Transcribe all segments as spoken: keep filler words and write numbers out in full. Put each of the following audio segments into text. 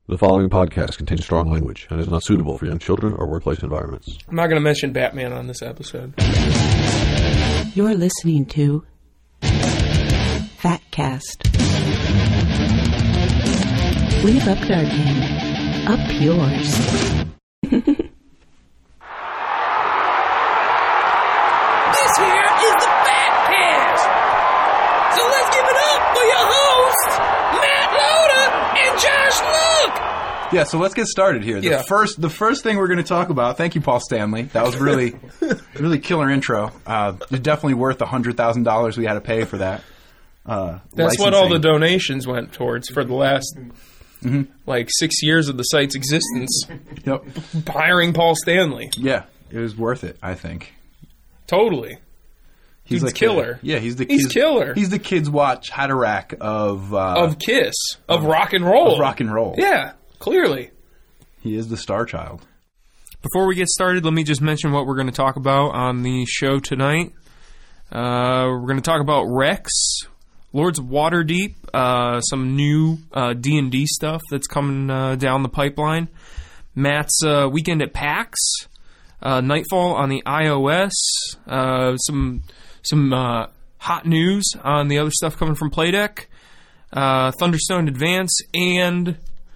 The following podcast contains strong language and is not suitable for young children or workplace environments. I'm not going to mention Batman on this episode. You're listening to Fatcast. We've upped our game. Up yours. This here is the Fatcast! So let's give it up for your hosts, Matt Loader and Josh Look! Yeah, so let's get started here. The Yeah. first the first thing we're going to talk about, thank you, Paul Stanley. That was really, really killer intro. Uh, it's definitely worth one hundred thousand dollars we had to pay for that. Uh, That's what all the licensing. donations went towards for the last, Mm-hmm. like, six years of the site's existence. Yep. Hiring Paul Stanley. Yeah, it was worth it, I think. Totally. He's Dude's like killer. The, yeah, he's the He's kids, killer. He's the kids watch Hatterack of uh, Of Kiss. Of rock and roll. of rock and roll. Yeah, clearly. He is the star child. Before we get started, let me just mention what we're going to talk about on the show tonight. Uh, we're going to talk about Rex, Lords of Waterdeep, uh, some new uh, D and D stuff that's coming uh, down the pipeline, Matt's uh, Weekend at PAX, uh, Nightfall on the iOS, uh, some some uh, hot news on the other stuff coming from Playdeck, uh, Thunderstone Advance, and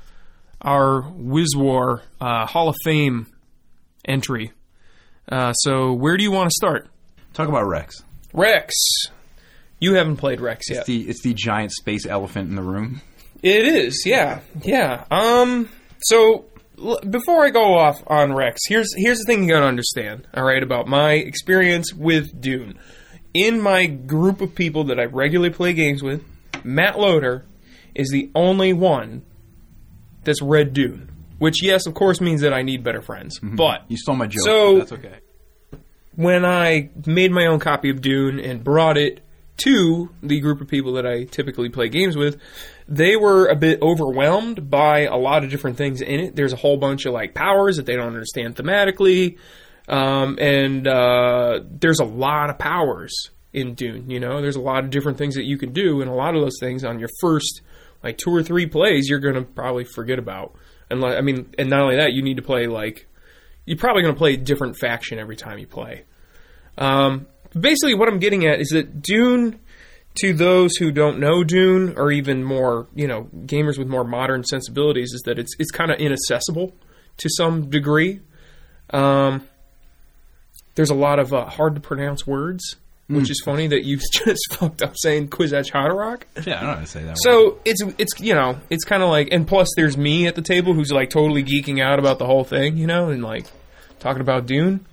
our WizWar uh, Hall of Fame entry. Uh, so where do you want to start? Talk about Rex. Rex. You haven't played Rex yet. It's the it's the giant space elephant in the room. It is, yeah. Yeah. Um. So l- before I go off on Rex, here's here's the thing you gotta understand, all right, about my experience with Dune. In my group of people that I regularly play games with, Matt Loader is the only one that's read Dune. Which, yes, of course, means that I need better friends. But You stole my joke. So- but that's okay. when I made my own copy of Dune and brought it to the group of people that I typically play games with, they were a bit overwhelmed by a lot of different things in it. There's a whole bunch of like powers that they don't understand thematically, um, and uh, there's a lot of powers in Dune. You know, there's a lot of different things that you can do, and a lot of those things on your first like two or three plays, you're gonna probably forget about. And like, I mean, and not only that, you need to play like you're probably going to play a different faction every time you play. Um, basically, what I'm getting at is that Dune, to those who don't know Dune, or even more, you know, gamers with more modern sensibilities, is that it's it's kind of inaccessible to some degree. Um, there's a lot of uh, hard to pronounce words, which is funny that you just fucked up saying Kwisatz Haderach. Yeah, I don't know how to say that word. So it's it's you know it's kind of like, and plus there's me at the table who's like totally geeking out about the whole thing, you know, and like talking about Dune.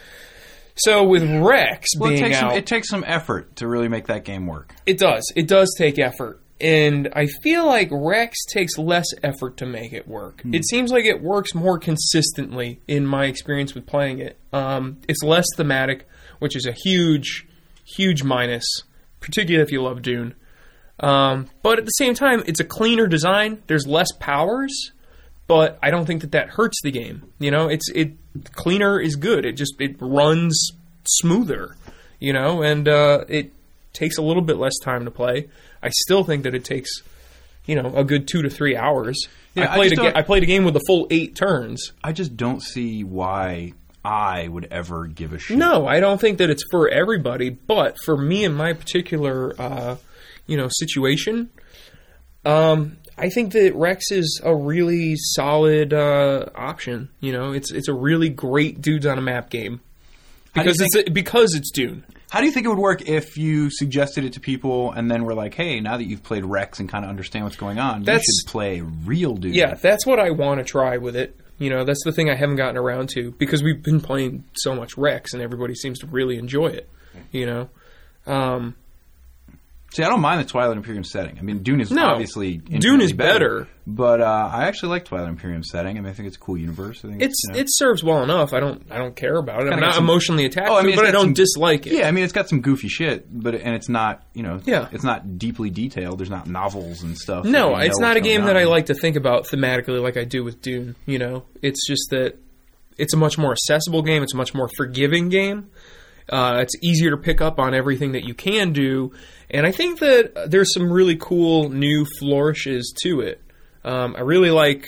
So with Rex Well, it being takes, out, some, it takes some effort to really make that game work. it does it does take effort, and I feel like Rex takes less effort to make it work. It seems like it works more consistently in my experience with playing it. Um, it's less thematic, which is a huge. Huge minus, particularly if you love Dune. Um, but at the same time, it's a cleaner design. There's less powers, but I don't think that that hurts the game. You know, it's it cleaner is good. It just it runs smoother. You know, and uh, it takes a little bit less time to play. I still think that it takes, you know, a good two to three hours. Yeah, I played I a just ga- don't- I played a game with a full eight turns. I just don't see why I would ever give a shit. No, I don't think that it's for everybody, but for me and my particular, uh, you know, situation, um, I think that Rex is a really solid uh, option. You know, it's it's a really great dudes on a map game How do you because it's think- a, because it's Dune. How do you think it would work if you suggested it to people and then were like, hey, now that you've played Rex and kind of understand what's going on, That's- you should play real Dune? Yeah, that's what I want to try with it. You know, that's the thing I haven't gotten around to because we've been playing so much Rex and everybody seems to really enjoy it. You know. Um, See, I don't mind the Twilight Imperium setting. I mean, Dune is No, obviously Dune is infinitely better. But uh, I actually like Twilight Imperium setting. I mean, I think it's a cool universe. I think It's you know. it serves well enough. I don't I don't care about it. I'm Kinda not got some- emotionally attached Oh, I to mean, it, but it's I got don't some- dislike it. Yeah, I mean, it's got some goofy shit, but and it's not, you know, Yeah. it's not deeply detailed. There's not novels and stuff. No, that you it's know not a what's game going that I on. like to think about thematically like I do with Dune. You know, it's just that it's a much more accessible game. It's a much more forgiving game. Uh, it's easier to pick up on everything that you can do, and I think that there's some really cool new flourishes to it. Um, I really like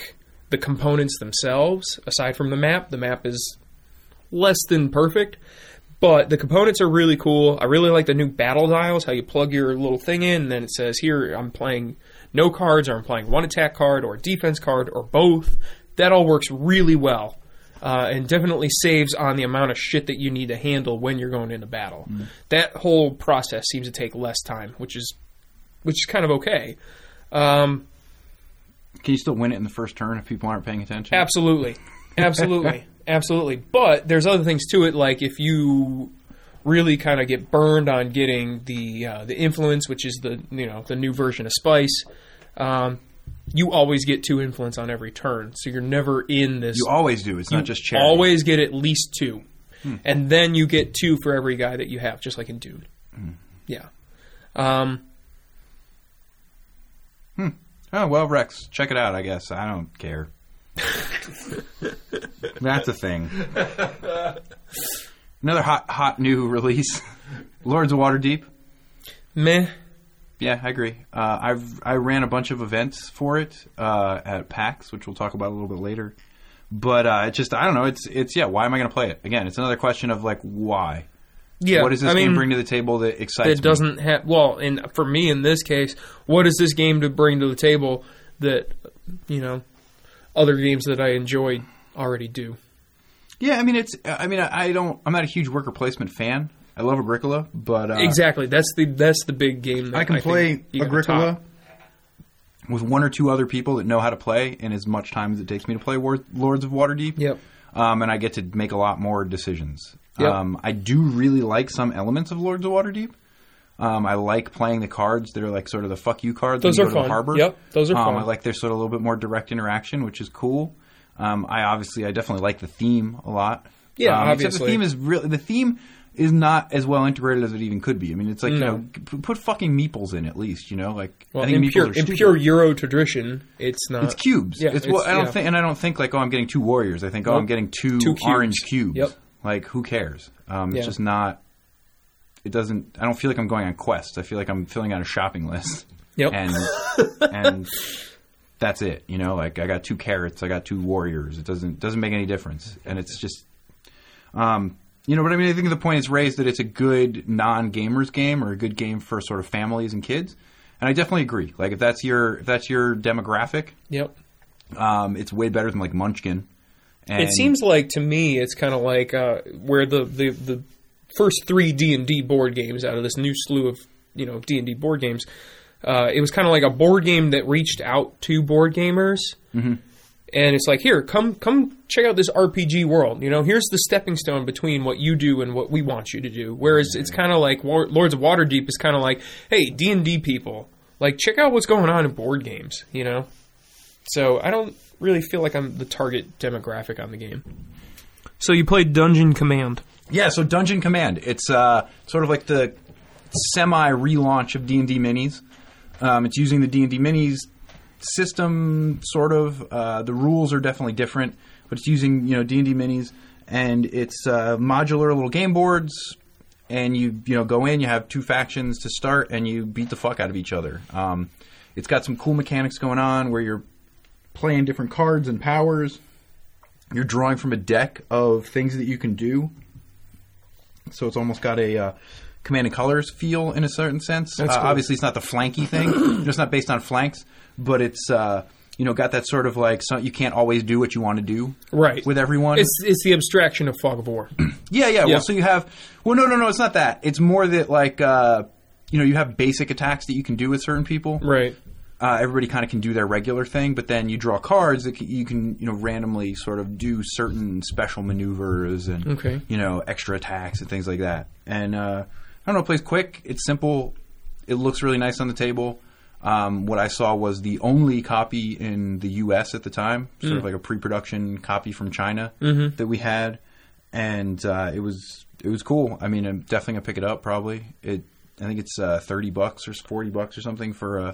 the components themselves, aside from the map, the map is less than perfect. But the components are really cool. I really like the new battle dials, how you plug your little thing in, and then it says, here, I'm playing no cards, or I'm playing one attack card, or a defense card, or both. That all works really well, uh, and definitely saves on the amount of shit that you need to handle when you're going into battle. Mm. That whole process seems to take less time, which is which is kind of okay. Um, Can you still win it in the first turn if people aren't paying attention? Absolutely. Absolutely. Absolutely. But there's other things to it, like if you really kind of get burned on getting the uh, the influence, which is the you know the new version of Spice, um, you always get two influence on every turn. So you're never in this. You always do. It's not just charity. Always get at least two. Hmm. And then you get two for every guy that you have, just like in Dune. Hmm. Yeah. Um, hmm. Oh, well, Rex, check it out, I guess. I don't care. That's a thing. Another hot, hot new release, Lords of Waterdeep. Meh. Yeah, I agree. Uh, I've I ran a bunch of events for it uh, at PAX, which we'll talk about a little bit later. But uh, it's just I don't know. It's it's yeah. Why am I going to play it again? It's another question of like why. Yeah. What does this I game mean, bring to the table that excites? That doesn't me? have well, and for me in this case, what does this game to bring to the table that you know other games that I enjoyed already do? Yeah, I mean it's. I mean I, I don't. I'm not a huge worker placement fan. I love Agricola, but uh, exactly that's the that's the big game. That I can I play Agricola with one or two other people that know how to play in as much time as it takes me to play War- Lords of Waterdeep. Yep. Um, and I get to make a lot more decisions. Yep. Um, I do really like some elements of Lords of Waterdeep. Um, I like playing the cards that are like sort of the fuck you cards. Those when are you go fun. To the harbor. Yep, those are um, fun. I like there's sort of a little bit more direct interaction, which is cool. Um, I obviously, I definitely like the theme a lot. Yeah, um, obviously. Except the theme is really the theme is not as well integrated as it even could be. I mean, it's like no. you know, p- put fucking meeples in at least. You know, like well, I think in meeples pure are in stupid. pure Euro tradition, it's not. It's cubes. Yeah, it's, it's, well, I don't yeah. think, and I don't think like, oh, I'm getting two warriors. I think, oh, Nope. I'm getting two, Two cubes. orange cubes. Yep. Like, who cares? Um, it's Yeah. just not. It doesn't. I don't feel like I'm going on quests. I feel like I'm filling out a shopping list. Yep. And and that's it. You know, like I got two carrots. I got two warriors. It doesn't doesn't make any difference. And it's just. Um, you know, but I mean, I think the point is raised that it's a good non-gamers game or a good game for sort of families and kids, and I definitely agree. Like, if that's your if that's your demographic, Yep. um, it's way better than like Munchkin. And It seems like to me, it's kind of like uh, where the, the the first three D and D board games out of this new slew of you know D and D board games, uh, it was kind of like a board game that reached out to board gamers. Mm-hmm. And it's like, here, come come check out this R P G world. You know, here's the stepping stone between what you do and what we want you to do. Whereas it's kind of like War- Lords of Waterdeep is kind of like, hey, D and D people, like, check out what's going on in board games, you know? So I don't really feel like I'm the target demographic on the game. So you played Dungeon Command. Yeah, so Dungeon Command. It's uh, sort of like the semi-relaunch of D and D Minis. Um, it's using the D and D Minis system, sort of. Uh, the rules are definitely different, but it's using you know D and D Minis, and it's uh, modular little game boards. And you you know go in, you have two factions to start, and you beat the fuck out of each other. Um, it's got some cool mechanics going on where you're playing different cards and powers. You're drawing from a deck of things that you can do. So it's almost got a uh, Command and Colors feel in a certain sense. That's Uh, cool. Obviously, it's not the flanky thing. It's not based on flanks, but it's uh, you know got that sort of like so you can't always do what you want to do Right. with everyone. It's it's the abstraction of Fog of War. yeah, yeah. Yeah. Well, so you have well, no, no, no. It's not that. It's more that like uh, you know you have basic attacks that you can do with certain people. Right. Uh, everybody kind of can do their regular thing, but then you draw cards that c- you can, you know, randomly sort of do certain special maneuvers and, Okay. you know, extra attacks and things like that. And uh, I don't know, it plays quick. It's simple. It looks really nice on the table. Um, what I saw was the only copy in the U S at the time, sort of like a pre-production copy from China Mm-hmm. that we had, and uh, it was it was cool. I mean, I'm definitely gonna pick it up. Probably it. I think it's uh, thirty bucks or forty bucks or something for a.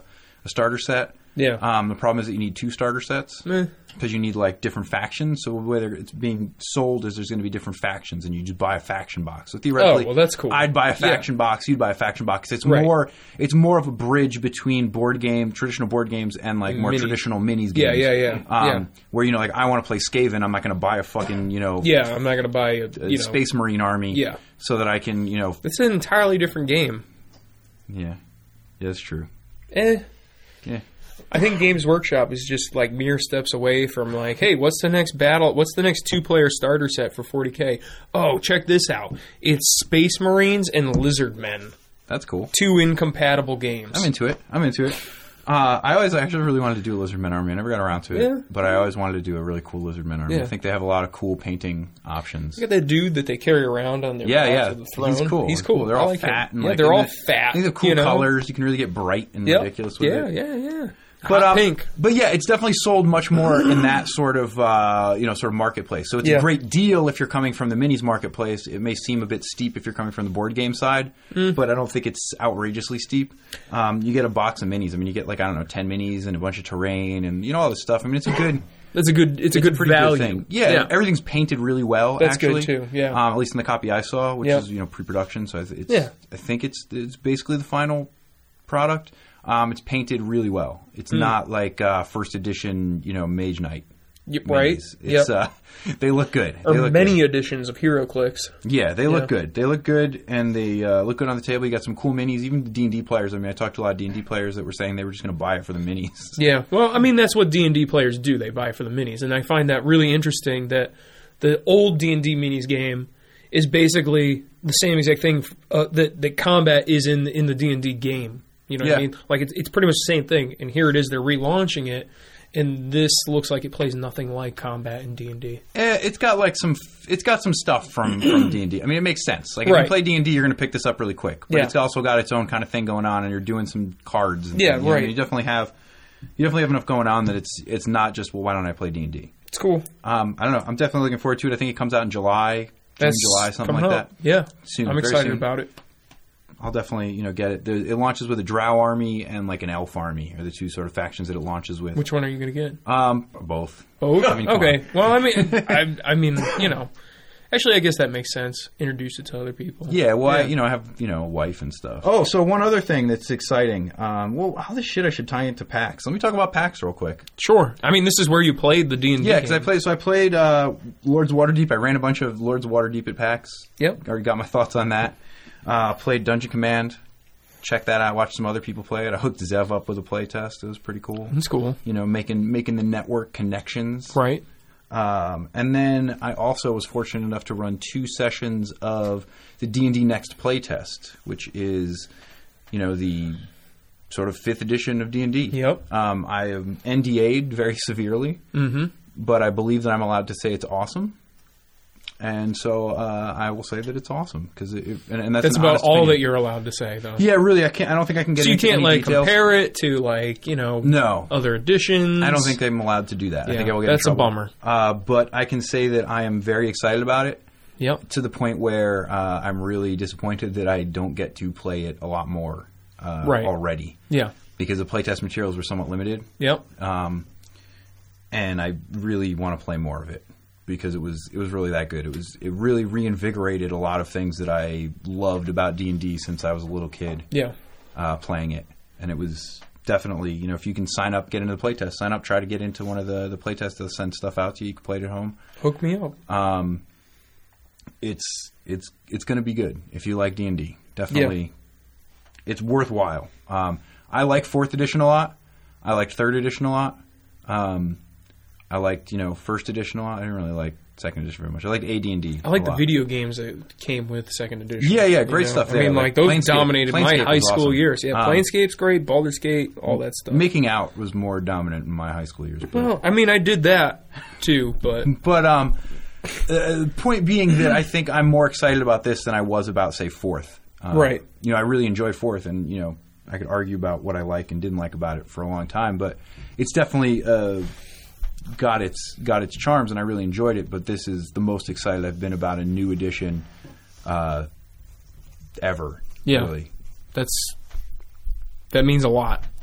a starter set. Yeah. Um, the problem is that you need two starter sets Eh. because you need like different factions. So the way they're- it's being sold is there's going to be different factions, and you just buy a faction box. So theoretically, Oh, well, that's cool. I'd buy a Yeah. faction box. You'd buy a faction box. It's Right. more. It's more of a bridge between board game, traditional board games, and like more Minis. traditional minis. Yeah, games. yeah, yeah, Um, yeah. Where you know, like I want to play Skaven, I'm not going to buy a fucking you know, Yeah, I'm not going to buy a, a you know, Space Marine army. Yeah. So that I can you know. It's an entirely different game. Yeah. Yeah, that's true. Eh. Yeah. I think Games Workshop is just like mere steps away from like, hey, what's the next battle? What's the next two-player starter set for forty K? Oh, check this out. It's Space Marines and Lizard Men. That's cool. Two incompatible games. I'm into it. I'm into it. Uh, I always actually really wanted to do a Lizardmen army. I never got around to it, Yeah. but I always wanted to do a really cool Lizardmen army. Yeah. I think they have a lot of cool painting options. Look at that dude that they carry around on their Yeah, back yeah, of the throne. he's cool. He's cool. They're I all like fat him. and yeah, like, they're all and the- fat. I think the cool you know? colors. You can really get bright and Yep. ridiculous with yeah, it. Yeah, yeah, yeah. But Hot um, pink. but yeah, it's definitely sold much more in that sort of uh, you know sort of marketplace. So it's Yeah. a great deal if you're coming from the minis marketplace. It may seem a bit steep if you're coming from the board game side, Mm. but I don't think it's outrageously steep. Um, you get a box of minis. I mean, you get like I don't know ten minis and a bunch of terrain and you know all this stuff. I mean, it's a good. That's a good. It's a good pretty value. good thing. Yeah, yeah. everything's painted really well. That's good, actually. too, yeah. um, at least in the copy I saw, which Yep. is you know pre-production. So it's, Yeah. I think it's it's basically the final product. Um, it's painted really well. It's Hmm. not like uh, first edition, you know, Mage Knight. Y- right. minis. It's Yep. uh, they look good. Or they look many good. editions of HeroClix. Yeah, they Yeah. look good. They look good, and they uh, look good on the table. You got some cool minis. Even the D and D players. I mean, I talked to a lot of D and D players that were saying they were just going to buy it for the minis. Yeah, well, I mean that's what D and D players do. They buy for the minis, and I find that really interesting. That the old D and D minis game is basically the same exact thing uh, that that combat is in in the D and D game. You know what I Yeah. mean? Like it's it's pretty much the same thing. And here it is. They're relaunching it, and this looks like it plays nothing like combat in D and D. Eh, it's got like some. It's got some stuff from from D and D. I mean, it makes sense. Like if Right. you play D and D, you're going to pick this up really quick. But Yeah. it's also got its own kind of thing going on, and you're doing some cards. And Yeah, things. You know, right. You definitely have. You definitely have enough going on that it's it's not just well, why don't I play D and D? It's cool. Um, I don't know. I'm definitely looking forward to it. I think it comes out in July, June, That's July, something coming like up. that. Yeah, Soon, I'm very excited soon. about it. I'll definitely you know get it. There, it launches with a Drow army and like an Elf army are the two sort of factions that it launches with. Which one are you going to get? Um, both. Both? I mean, come okay. on. Well, I mean, I, I mean, you know, actually, I guess that makes sense. Introduce it to other people. Yeah, well, I, Yeah. you know, I have you know a wife and stuff. Oh, so one other thing that's exciting. Um, well, how the shit I should tie into PAX? Let me talk about PAX real quick. Sure. I mean, this is where you played the D and D. Yeah, because I game. played. So I played uh, Lords of Waterdeep. I ran a bunch of Lords of Waterdeep at PAX. Yep. Already got my thoughts on that. Uh, played Dungeon Command. Check that out. Watched some other people play it. I hooked Zev up with a play test. It was pretty cool. That's cool. You know, making making the network connections. Right. Um, and then I also was fortunate enough to run two sessions of the D and D Next playtest, which is, you know, the sort of fifth edition of D and D. Yep. Um, I am N D A'd very severely, Mm-hmm. but I believe that I'm allowed to say it's awesome. And so uh, I will say that it's awesome because it, it- and, and that's, That's an about honest all opinion. that you're allowed to say, though. Yeah, really, I can't. I don't think I can get So you into can't any like details. compare it to like you know No. other editions. I don't think I'm allowed to do that. I Yeah, think I will get that's a in trouble. bummer. Uh, but I can say that I am very excited about it. Yep. To the point where uh, I'm really disappointed that I don't get to play it a lot more uh, Right. already Yeah. because the playtest materials were somewhat limited, Yep. um, and I really want to play more of it because it was it was really that good. It was it really reinvigorated a lot of things that I loved about D and D since I was a little kid Yeah. uh, playing it, and it was definitely you know if you can sign up, get into the playtest, sign up, try to get into one of the the playtests. They'll send stuff out to you. You can play it at home. Hook me up. Um, it's it's it's going to be good if you like D and D. Definitely, it's worthwhile. Um, I like fourth edition a lot. I liked third edition a lot. Um, I liked you know first edition a lot. I didn't really like second edition very much. I liked A D and D. I like a the lot. video games that came with second edition. Yeah, yeah, you great know? stuff I there. mean, Like like those Planescape- dominated my Planescape high was school awesome. years. Yeah, Um, Planescape's great, Baldur's Gate, all that stuff. Making Out was more dominant in my high school years. But, Well, I mean, I did that too, but but um, uh, point being that I think I'm more excited about this than I was about say fourth. Um, Right. You know, I really enjoy fourth, and you know, I could argue about what I like and didn't like about it for a long time, but it's definitely uh, got its got its charms, and I really enjoyed it. But this is the most excited I've been about a new edition uh, ever. Yeah. Really. that's that means a lot.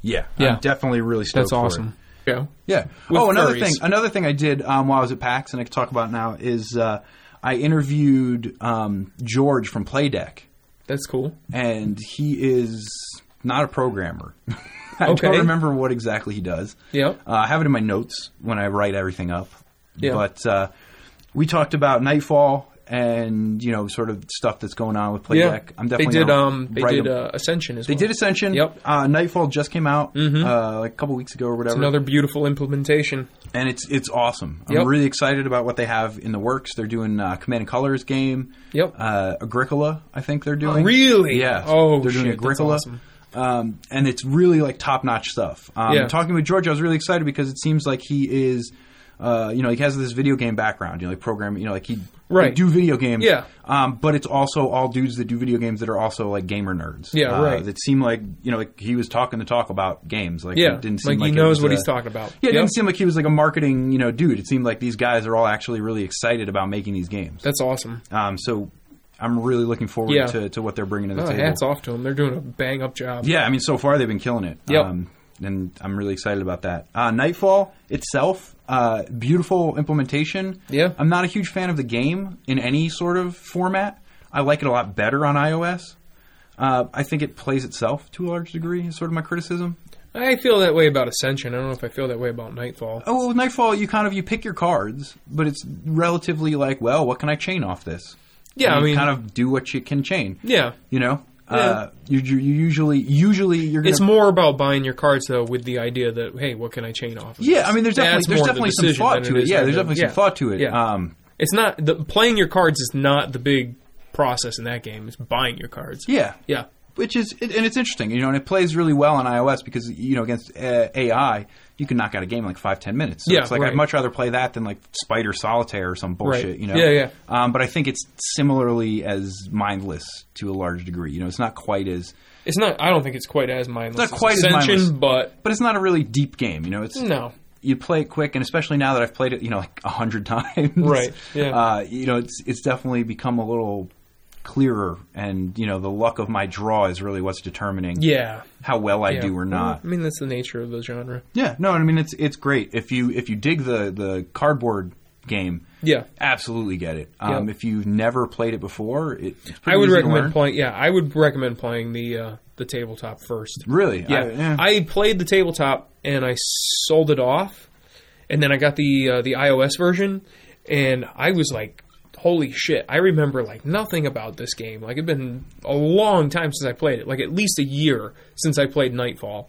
Yeah, Yeah. I'm definitely really stoked That's for awesome. Yeah. it. Yeah. With oh, another furries. thing. Another thing I did um, while I was at PAX, and I can talk about now, is uh, I interviewed um, George from Playdeck, That's cool. and he is not a programmer. I Okay. don't remember what exactly he does. Yep. Uh, I have it in my notes when I write everything up. Yeah. But uh, we talked about Nightfall and, you know, sort of stuff that's going on with Playdeck. Yeah. I'm They definitely did gonna um they write did a- uh, Ascension as They well. did Ascension. Yep. Uh, Nightfall just came out Mhm. uh, like a couple weeks ago or whatever. It's another beautiful implementation. and it's it's awesome. I'm Yep. really excited about what they have in the works. They're doing uh, Command and Colors game. Yep. Uh, Agricola, I think they're doing. Really? Yeah. Oh, they're doing shit, that's Agricola. awesome. Um, and it's really like top notch stuff. Um, Yeah. Talking with George, I was really excited because it seems like he is, uh, you know, he has this video game background. You know, like programming. You know, like he Right. do video games. Yeah. Um, but it's also all dudes that do video games that are also like gamer nerds. Yeah, uh, right. That seem like you know, like he was talking the talk about games. Like Yeah. it didn't seem like like, he it knows was, what uh, he's talking about. Yeah, it Yep. didn't seem like he was like a marketing, you know, dude. It seemed like these guys are all actually really excited about making these games. That's awesome. Um, so I'm really looking forward Yeah. to, to what they're bringing to the Oh, table. hats off to them. They're doing a bang up job. Yeah, I mean, so far they've been killing it. Yep. Um, and I'm really excited about that. Uh, Nightfall itself, uh, beautiful implementation. Yeah. I'm not a huge fan of the game in any sort of format. I like it a lot better on iOS. Uh, I think it plays itself to a large degree, is sort of my criticism. I feel that way about Ascension. I don't know if I feel that way about Nightfall. Oh, well, with Nightfall, you kind of, you pick your cards, but it's relatively like, well, what can I chain off this? Yeah, And I you mean, kind of do what you can chain. yeah. You know? Uh, you, you you usually, usually you're going It's more about buying your cards, though, with the idea that, hey, what can I chain off of Yeah, this? I mean, there's definitely That's there's more the definitely some decision thought than to it. is Yeah, there's the- definitely yeah. some thought to it. Yeah. Um, It's not the playing your cards is not the big process in that game. It's buying your cards. yeah, Yeah. which is it, and it's interesting, you know, and it plays really well on iOS because you know against uh, A I, you can knock out a game in like five ten minutes. So Yeah, it's like right. I'd much rather play that than like Spider Solitaire or some bullshit. Right. You know. Yeah, yeah. Um, but I think it's similarly as mindless to a large degree. You know, it's not quite as, It's not. I don't think it's quite as mindless. It's not quite as as Ascension, mindless. but but it's not a really deep game. You know, it's no. you play it quick, and especially now that I've played it, you know, like a hundred times. Right, yeah. Uh, you know, it's it's definitely become a little clearer, and you know, the luck of my draw is really what's determining Yeah. how well I yeah. do or not. I mean, that's the nature of the genre. Yeah, no, I mean it's it's great if you if you dig the the cardboard game. Yeah. Absolutely get it. Um, Yep. If you've never played it before, it, it's pretty I would easy to recommend learn. playing. Yeah, I would recommend playing the uh, the tabletop first. Really? Yeah, I, yeah. I played the tabletop and I sold it off, and then I got the uh, the iOS version, and I was like, "Holy shit!" I remember like nothing about this game. Like it'd been a long time since I played it, like at least a year since I played Nightfall,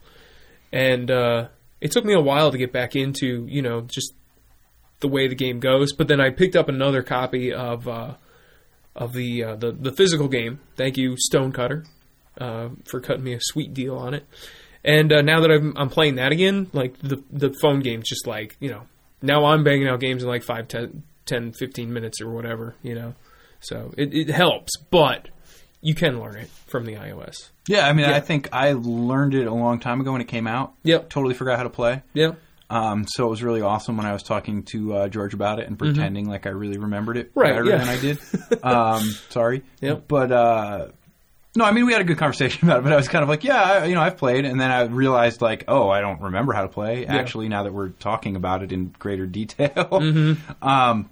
and uh, it took me a while to get back into you know just the way the game goes. But then I picked up another copy of uh, of the, uh, the the physical game. Thank you, Stonecutter, uh, for cutting me a sweet deal on it. And uh, now that I'm, I'm playing that again, like the the phone game's just like you know now I'm banging out games in like five, ten, ten fifteen minutes or whatever. You know, so it, it helps, but you can learn it from the iOS. yeah, I mean, Yeah. I think I learned it a long time ago when it came out. Yep. Totally forgot how to play. Yeah. Um, so it was really awesome when I was talking to uh, George about it and pretending like I really remembered it Mm-hmm. Right, better yeah. than I did. Um, sorry. Yep. But uh, no, I mean we had a good conversation about it. But I was kind of like, yeah, I, you know, I've played, and then I realized like, oh, I don't remember how to play. Actually, now that we're talking about it in greater detail. Mm-hmm. um,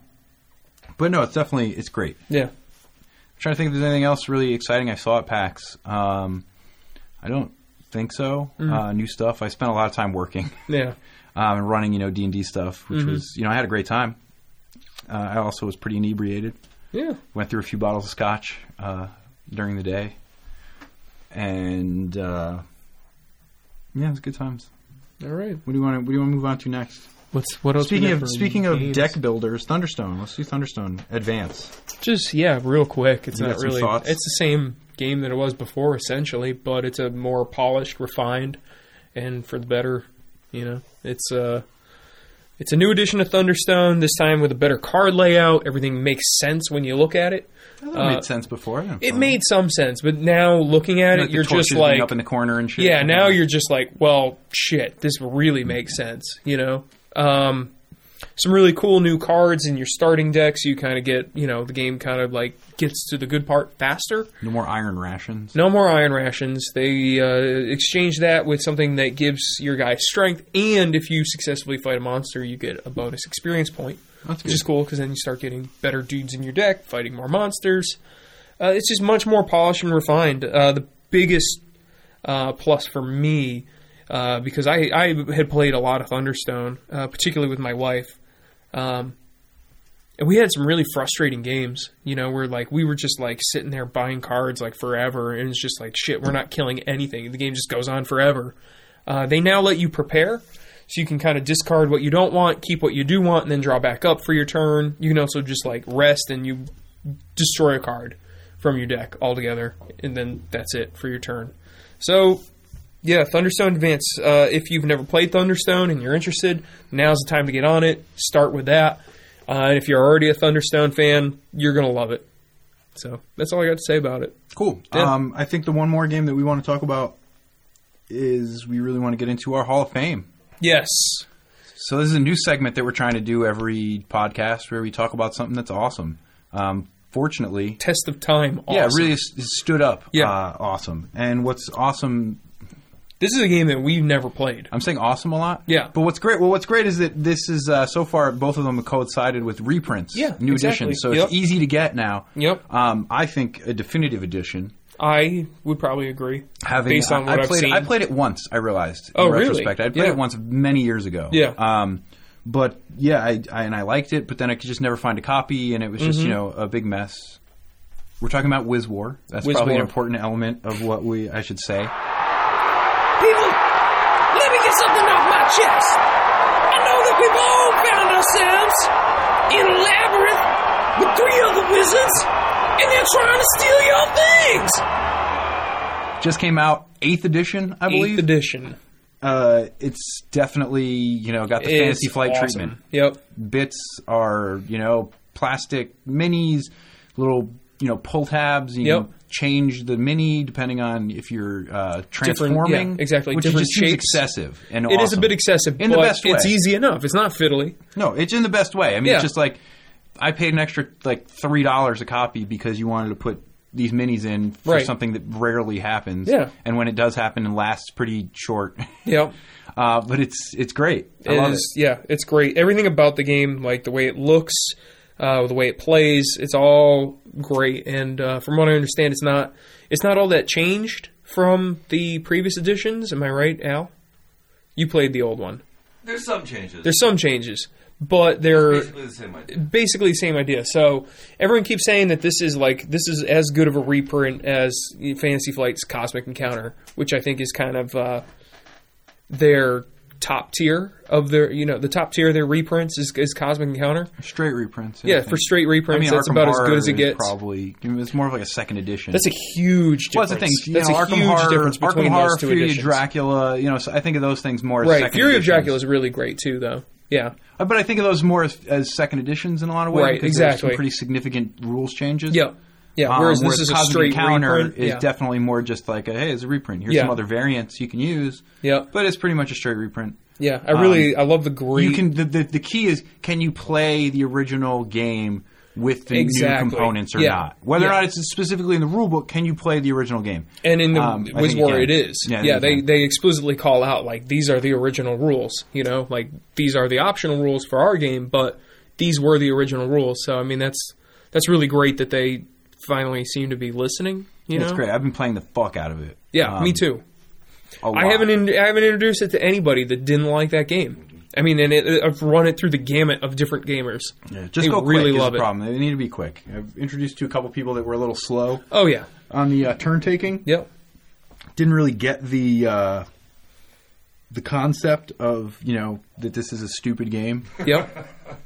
but no, it's definitely it's great. Yeah. I'm trying to think if there's anything else really exciting I saw at PAX. Um, I don't think so. Mm-hmm. Uh, new stuff. I spent a lot of time working. Yeah. Um, and running, you know, D and D stuff, which Mm-hmm. was, you know, I had a great time. Uh, I also was pretty inebriated. Yeah. Went through a few bottles of scotch uh, during the day. And, uh, yeah, it was good times. All right. What do you want to, what do you want to move on to next? What's what else? we Speaking got of for speaking of games? deck builders, Thunderstone. Let's do Thunderstone Advance. Just yeah, real quick. It's You not got some really. thoughts? It's the same game that it was before, essentially, but it's a more polished, refined, and for the better. You know, it's a it's a new edition of Thunderstone. This time with a better card layout. Everything makes sense when you look at it. That Uh, made sense before. Yeah, It fine. made some sense, but now looking at Like it, the you're torches just being like, up in the corner and shit. yeah. Now you're just like, well, shit. This really makes sense. You know. Um, some really cool new cards in your starting deck, so you kind of get, you know, the game kind of like gets to the good part faster. No more iron rations. No more iron rations. They uh, exchange that with something that gives your guy strength, and if you successfully fight a monster, you get a bonus experience point. That's Which good. is cool, because then you start getting better dudes in your deck, fighting more monsters. Uh, it's just much more polished and refined. Uh, the biggest uh, plus for me, uh, because I, I had played a lot of Thunderstone, uh, particularly with my wife, um, and we had some really frustrating games, you know, where like we were just like sitting there buying cards like forever, and it's just like, shit, we're not killing anything. The game just goes on forever. Uh, they now let you prepare. So you can kind of discard what you don't want, keep what you do want, and then draw back up for your turn. You can also just like rest and you destroy a card from your deck altogether, and then that's it for your turn. So, yeah, Thunderstone Advance. Uh, if you've never played Thunderstone and you're interested, now's the time to get on it. Start with that. Uh, and if you're already a Thunderstone fan, you're going to love it. So that's all I got to say about it. Cool. Yeah. Um, I think the one more game that we want to talk about is we really want to get into our Hall of Fame. Yes. So this is a new segment that we're trying to do every podcast where we talk about something that's awesome. Um, fortunately, Test of time. Awesome. yeah, it really s- stood up. Yeah. Uh, awesome. And what's awesome, This is a game that we've never played. I'm saying awesome a lot. Yeah. But what's great, well, what's great is that this is uh, so far both of them have coincided with reprints, Yeah, new exactly. editions. So Yep. it's easy to get now. Yep. Um, I think a definitive edition. I would probably agree. Having, based on what I I've played, seen. I played it once, I realized. Oh, in really? retrospect. I played Yeah. it once many years ago. Yeah. Um, but, yeah, I, I, and I liked it, but then I could just never find a copy, and it was just, Mm-hmm. you know, a big mess. We're talking about Wiz War. That's Wiz probably War. an important element of what we, I should say. People, let me get something off my chest. I know that we've all found ourselves in a labyrinth with three other wizards, and they're trying to steal your things. Just came out, eighth edition, I believe. Eighth edition. Uh, it's definitely, you know, got the It's Fantasy Flight awesome. treatment. Yep. Bits are, you know, plastic minis, little, you know, pull tabs. You Yep. can change the mini depending on if you're uh, transforming. yeah, exactly. Which Different just seems shapes. excessive and It is awesome. a bit excessive, In the but best way. it's easy enough. It's not fiddly. No, it's in the best way. I mean, Yeah. it's just like I paid an extra like three dollars a copy because you wanted to put these minis in for Right. something that rarely happens. Yeah. And when it does happen, it lasts pretty short. Yep. uh, but it's it's great. I It love is, yeah, it's great. Everything about the game, like the way it looks, uh, the way it plays, it's all great. And uh, from what I understand, it's not it's not all that changed from the previous editions. Am I right, Al? You played the old one. There's some changes. There's some changes, but they're basically the same idea. basically the same idea. So everyone keeps saying that this is like this is as good of a reprint as Fantasy Flight's Cosmic Encounter, which I think is kind of uh, their top tier of their you know the top tier of their reprints is, is Cosmic Encounter. Straight reprints. I Yeah, think. for straight reprints, I mean, that's Arkham about as Horror good as it is gets. Probably, I mean, it's more of like a second edition. That's a huge difference. Well, that's the thing. You That's know, a Arkham huge Horror, difference between Arkham Horror, those two Fury of editions. Dracula. You know, so I think of those things more as Right, second Fury of editions. Dracula is really great too, though. Yeah, Uh, But I think of those more as, as second editions in a lot of ways. Right, because there's exactly. some pretty significant rules changes. yeah, yeah. Um, Whereas this is a Cosmic straight Encounter reprint. is yeah. definitely more just like, a, hey, it's a reprint. Here's Yeah. some other variants you can use. yeah, But it's pretty much a straight reprint. yeah. I really, I love the great. You can. The, the, the key is, can you play the original game with the Exactly. new components or Yeah. not? Whether Yeah. or not it's specifically in the rulebook, can you play the original game? And in the Um, I Wiz think you War, can. it is. Yeah, I Yeah, think you they can. they explicitly call out like these are the original rules. You know, like these are the optional rules for our game, but these were the original rules. So I mean, that's that's really great that they finally seem to be listening. You know, It's great. I've been playing the fuck out of it. Yeah, Um, me too. a lot. I haven't in, I haven't introduced it to anybody that didn't like that game. I mean, and it, I've run it through the gamut of different gamers. Yeah, just They go really quick love is the it. problem. They need to be quick. I've introduced to a couple people that were a little slow Oh yeah, on the uh, turn taking. yep, Didn't really get the uh, the concept of, you know, that this is a stupid game, yep.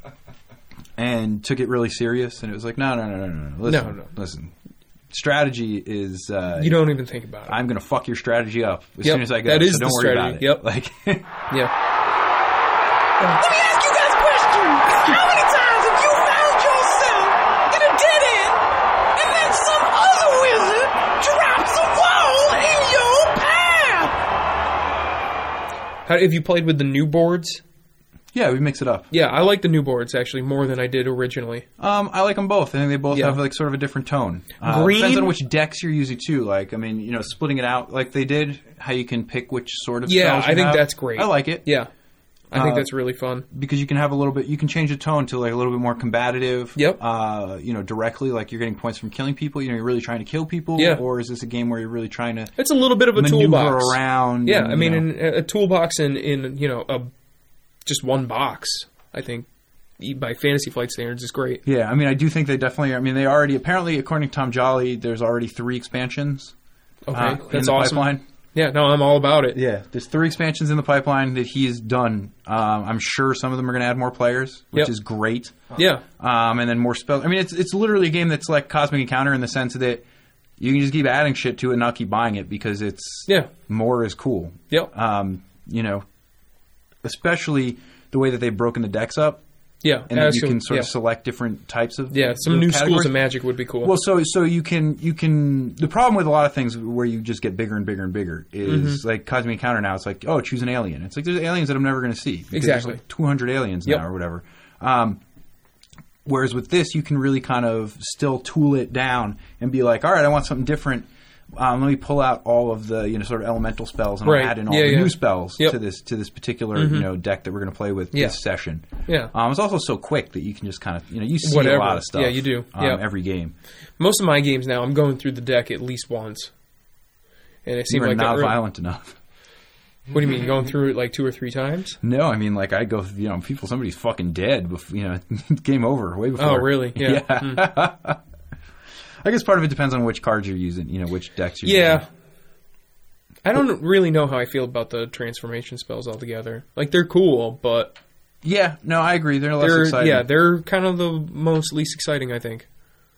and took it really serious. And it was like, no, no, no, no, no, no. Listen, No, no. listen. Strategy is. Uh, You don't even think about it. I'm going to fuck your strategy up as Yep, soon as I go. that is so don't the worry strategy. about it. Yep. Like, Yeah. Let me ask you guys a question. How many times have you found yourself in a dead end and then some other wizard drops a wall in your path? How, have you played with the new boards? Yeah, we mix it up. Yeah, I like the new boards actually more than I did originally. Um, I like them both. I think they both Yeah. have like sort of a different tone. Uh, Green- depends on which decks you're using too. Like, I mean, you know, splitting it out like they did, how you can pick which sort of Yeah, spells you I think have. that's great. I like it. Yeah, I think Uh, that's really fun. Because you can have a little bit, you can change the tone to like a little bit more combative. Yep. Uh, you know, directly, like you're getting points from killing people. You know, you're really trying to kill people. Yeah. Or is this a game where you're really trying to It's a little bit of a maneuver toolbox. around? Yeah, and, I mean, you know, in a toolbox in in you know a just one box. I think by Fantasy Flight standards is great. yeah, I mean, I do think they definitely. I mean, they already apparently, according to Tom Jolly, there's already three expansions. Okay, uh, in that's the awesome. pipeline. Yeah, no, I'm all about it. Yeah, there's three expansions in the pipeline that he has done. Um, I'm sure some of them are going to add more players, which Yep. is great. Yeah, Um, and then more spells. I mean, it's it's literally a game that's like Cosmic Encounter in the sense that you can just keep adding shit to it and not keep buying it because it's yeah, more is cool. yep, Um, you know, especially the way that they've broken the decks up, yeah. and that That's you can cool. sort yeah. of select different types of yeah, some of new categories. schools of magic would be cool. Well, so so you can you can the problem with a lot of things where you just get bigger and bigger and bigger is Mm-hmm. like Cosmic Encounter now. It's like, oh, choose an alien. It's like there's aliens that I'm never going to see. Because Exactly. There's like two hundred aliens Yep. now or whatever. Um, whereas with this, you can really kind of still tool it down and be like, all right, I want something different. Um, let me pull out all of the you know sort of elemental spells and Right. I'll add in all Yeah, the yeah. new spells Yep. to this to this particular you know deck that we're going to play with Yeah. this session. Yeah. Um, it's also so quick that you can just kind of you know you see Whatever. a lot of stuff. Yeah, you do. Um, Yep. every game. Most of my games now, I'm going through the deck at least once, and it You seems are like not that really- violent enough. What do you mean, going through it like two or three times? No, I mean, like, I go, you know, people, somebody's fucking dead, before, you know, game over, way before. Oh, really? Yeah. Yeah. I guess part of it depends on which cards you're using, you know, which decks you're Yeah. using. I don't really know how I feel about the transformation spells altogether. Like, they're cool, but Yeah, no, I agree. They're less they're exciting. yeah, they're kind of the most least exciting, I think.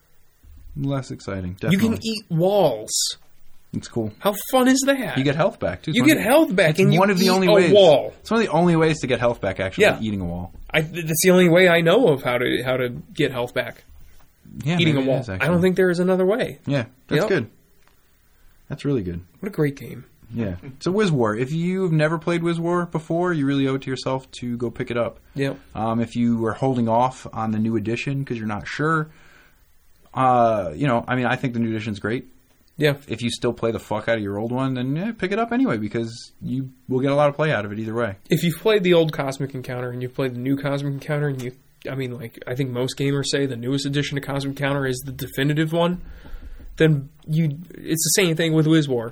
less exciting, You definitely. can eat walls. It's cool. How fun is that? You get health back, too. It's You one get of- health back, it's and you one of the eat only a ways. wall. It's one of the only ways to get health back, actually, Yeah. eating a wall. I, that's the only way I know of how to how to get health back. Yeah, Eating a maybe it wall. is, I actually. don't think there is another way. Yeah, that's Yep. good. That's really good. What a great game. Yeah. So Wiz War. If you've never played Wiz War before, you really owe it to yourself to go pick it up. Yep. Um, if you are holding off on the new edition because you're not sure, uh, you know, I mean, I think the new edition's great. Yeah. If you still play the fuck out of your old one, then yeah, pick it up anyway because you will get a lot of play out of it either way. If you've played the old Cosmic Encounter and you've played the new Cosmic Encounter, and you, I mean, like, I think most gamers say the newest edition of Cosmic Encounter is the definitive one, then you, it's the same thing with Wiz War.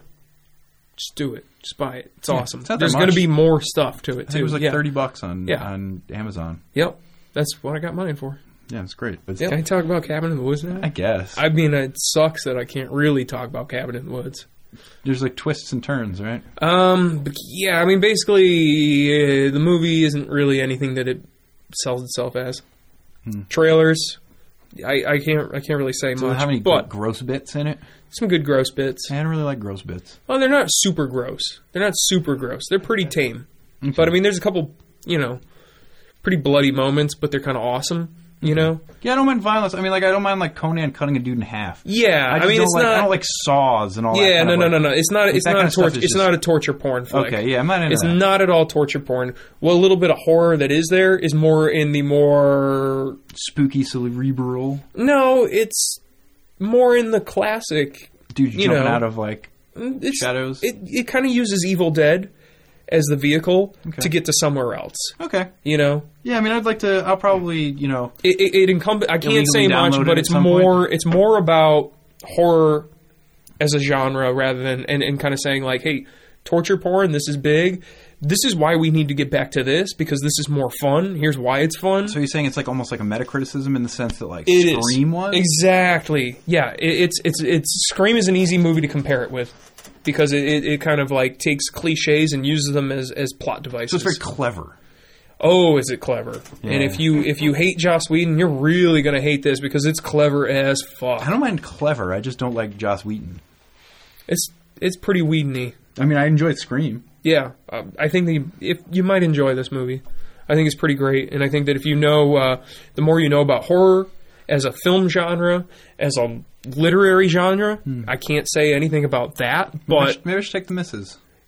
Just do it. Just buy it. It's Yeah, awesome. it's not that There's going to much. be more stuff to it, I think too. it was like yeah. thirty bucks on Yeah. on Amazon. Yep. That's what I got mine for. Yeah, it's great. But Can I talk about Cabin in the Woods now? I guess I mean, it sucks that I can't really talk about Cabin in the Woods. there's like twists and turns, right? Um, but yeah, I mean, basically, uh, the movie isn't really anything that it sells itself as. Hmm. Trailers, I, I can't I can't really say So much. how many but gross bits in it? some good gross bits. I don't really like gross bits. Well, they're not super gross. They're not super gross. They're pretty tame. But I mean, there's a couple, you know, pretty bloody moments, but they're kind of awesome. You know? Yeah, I don't mind violence. I mean, like I don't mind like Conan cutting a dude in half. Yeah, I, I, just mean, don't it's like, not. I don't like saws and all that. yeah, kind no, of no, like- no, no. It's not. It's that not. kind A of stuff torture. is It's just- not a torture porn flick. Okay, yeah, I'm not into It's that. not at all torture porn. What a little bit of horror that is there is more in the more. Spooky, cerebral No, it's more in the classic. dude You jumping know, out of like It's, shadows. It it kind of uses Evil Dead as the vehicle Okay. to get to somewhere else. Okay. You know, Yeah, I mean, I'd like to. I'll probably, you know, it it, it incumb- I can't Illegally say much, download it but at it's some more point? it's more about horror as a genre rather than and, and kind of saying like, hey, torture porn. This is big. This is why we need to get back to this because this is more fun. Here's why it's fun. so you're saying it's like almost like a metacriticism in the sense that like It is. Scream was. Exactly. Yeah, it, it's it's it's Scream is an easy movie to compare it with because it, it, it kind of like takes cliches and uses them as, as plot devices. So it's very clever. Oh, is it clever? Yeah. And if you if you hate Joss Whedon, you're really gonna hate this because it's clever as fuck. I don't mind clever. I just don't like Joss Whedon. It's it's pretty Whedon-y. I mean, I enjoyed Scream. Yeah, uh, I think the if you might enjoy this movie. I think it's pretty great, and I think that if you know, uh, the more you know about horror as a film genre, as a literary genre, I can't say anything about that, Maybe I but should- maybe I should take the misses.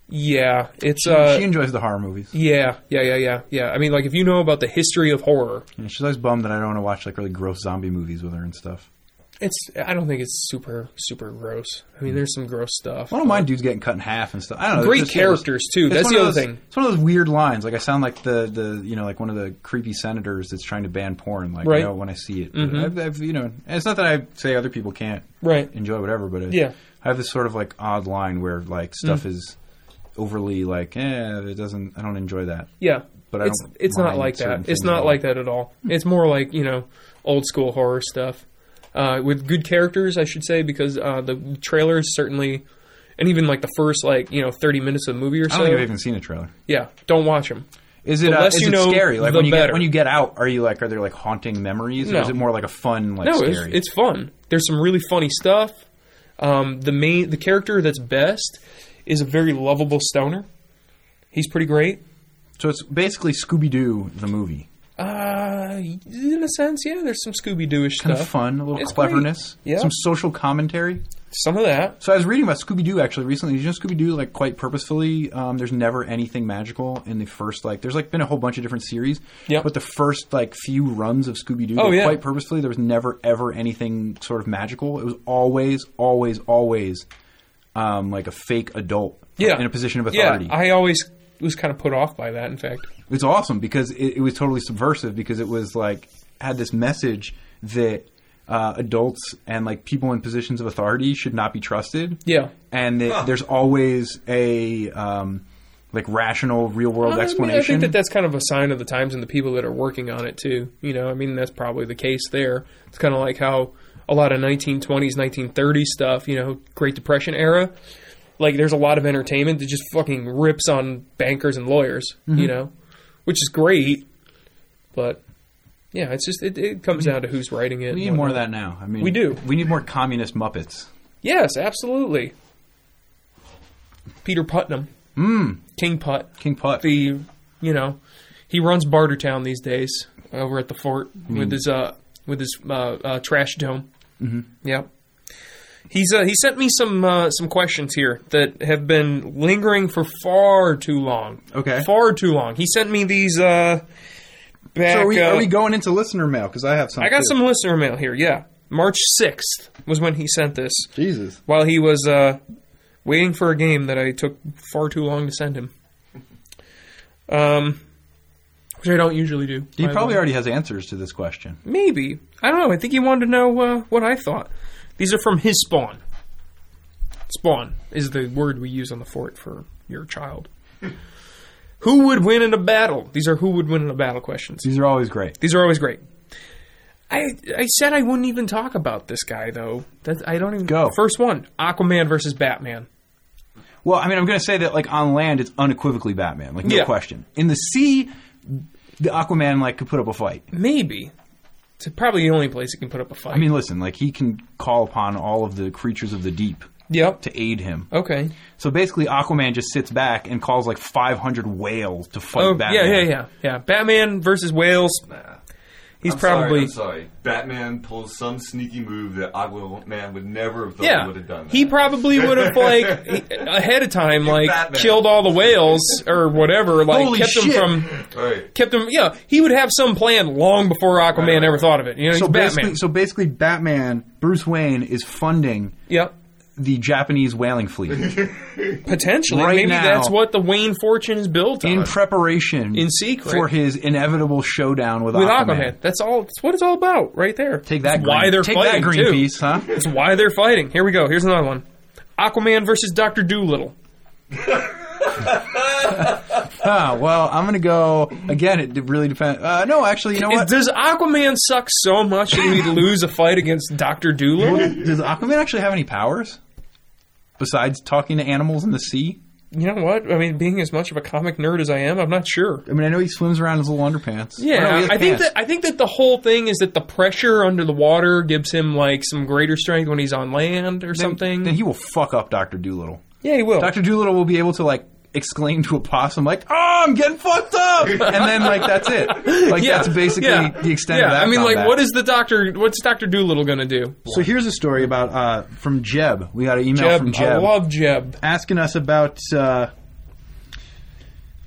Yeah, it's She, uh, she enjoys the horror movies. yeah, yeah, yeah, yeah, yeah. I mean, like if you know about the history of horror, Yeah, she's always bummed that I don't want to watch like really gross zombie movies with her and stuff. it's I don't think it's super super gross. I mean, there's some gross stuff. I don't mind dudes getting cut in half and stuff. I don't know. Great it's just- characters too. it's That's one the of other those- thing. It's one of those weird lines. Like I sound like the, the you know like one of the creepy senators that's trying to ban porn. Like Right. you know, when I see it, Mhm. I've, I've, you know, and it's not that I say other people can't Right. enjoy whatever, but it, Yeah. I have this sort of like odd line where like stuff is overly like, eh, it doesn't. I don't enjoy that. Yeah, But I it's don't it's not mind like certain that. It's things not at all. like that at all. It's more like you know old school horror stuff uh, with good characters, I should say, because uh, the trailers certainly, and even like the first like you know thirty minutes of the movie or I so. don't think I've even seen a trailer. Yeah, don't watch them. Is it The uh, less is you it know, scary? Like the when you better. get when you get out, are you like are there like haunting memories, No. or is it more like a fun like No, it's, scary? it's fun. There's some really funny stuff. Um, the main the character that's best is a very lovable stoner. He's pretty great. so it's basically Scooby Doo the movie. Uh, in a sense, yeah. There's some Scooby Dooish Kind stuff. of fun, a little It's cleverness, great. Yeah. some social commentary. Some of that. So I was reading about Scooby Doo actually recently. Did you know Scooby Doo like quite purposefully? Um, there's never anything magical in the first like. There's like been a whole bunch of different series. Yep. But the first like few runs of Scooby Doo, Oh, yeah. quite purposefully, there was never ever anything sort of magical. It was always, always, always um, like a fake adult Yeah. in a position of authority. Yeah, I always was kind of put off by that, in fact. It's awesome because it, it was totally subversive because it was like had this message that uh, adults and like people in positions of authority should not be trusted. Yeah. And that there's always a um, like rational real world I mean, explanation. I think that that's kind of a sign of the times and the people that are working on it, too. You know, I mean, that's probably the case there. It's kind of like how a lot of nineteen twenties, nineteen thirties stuff, you know, Great Depression era, like there's a lot of entertainment that just fucking rips on bankers and lawyers, Mm-hmm. you know, which is great, but yeah, it's just it, it comes down to who's writing it. we need and more of whatnot. that now. I mean, We do. We need more communist Muppets. Yes, absolutely. Peter Putnam, Mm, King Putt, King Putt. the you know he runs Bartertown these days over at the fort with his uh with his uh, uh, trash dome. Mm-hmm. Yeah. He's uh, he sent me some uh, some questions here that have been lingering for far too long. Okay. Far too long. He sent me these uh, back. So are we, uh, are we going into listener mail? Because I have some. I got too. some listener mail here. Yeah, March sixth was when he sent this. Jesus. While he was uh, waiting for a game that I took far too long to send him. Um, which I don't usually do. He by the probably way. already has answers to this question. Maybe. I don't know. I think he wanted to know uh, what I thought. These are from his spawn. Spawn is the word we use on the fort for your child. Who would win in a battle? These are who would win in a battle questions. These are always great. These are always great. I I said I wouldn't even talk about this guy though. That I don't even Go. First one: Aquaman versus Batman. Well, I mean, I'm going to say that like on land, it's unequivocally Batman, like no Yeah. question. In the sea, the Aquaman like could put up a fight. Maybe. It's probably the only place he can put up a fight. I mean, listen, like he can call upon all of the creatures of the deep yep. to aid him. Okay. So basically, Aquaman just sits back and calls like five hundred whales to fight Oh, Batman. yeah, yeah, yeah, yeah. Batman versus whales. Nah. He's I'm probably Sorry, I'm sorry. Batman pulls some sneaky move that Aquaman would never have thought yeah. he would have done. That. He probably would have like he- ahead of time like Batman. killed all the whales or whatever. Like Holy kept shit. them from Right. kept them. Yeah, he would have some plan long before Aquaman Right, right, ever right. thought of it. You know, So he's basically, Batman. so basically, Batman, Bruce Wayne, is funding Yep. the Japanese whaling fleet Potentially, Right maybe now- that's what the Wayne fortune is built on. in preparation, In secret. for his inevitable showdown with, with Aquaman. Aquaman. That's all. That's what it's all about, right there. Take that, That's why green, they're take fighting that, too. Greenpeace, huh? That's why they're fighting. Here we go. Here's another one. Aquaman versus Doctor Doolittle. Ah, well, I'm gonna go again. It really depends. Uh, no, actually, you know Is- what? does Aquaman suck so much that he'd lose a fight against Doctor Doolittle? Does Aquaman actually have any powers besides talking to animals in the sea? You know what? I mean, being as much of a comic nerd as I am, I'm not sure. I mean, I know he swims around in his little underpants. Yeah, Oh, no, he has I think pants. that I think that the whole thing is that the pressure under the water gives him like some greater strength when he's on land or Then- something. Then he will fuck up Doctor Doolittle. yeah, he will. Doctor Doolittle will be able to like exclaim to a possum like, "Oh, I'm getting fucked up," and then like that's it. Like yeah, that's basically yeah, the extent yeah. of that. I mean, combat. like, what is the Doctor? What's Doctor Doolittle going to do? So here's a story about uh, from Jeb. We got an email Jeb, from I Jeb love Jeb. asking us about uh,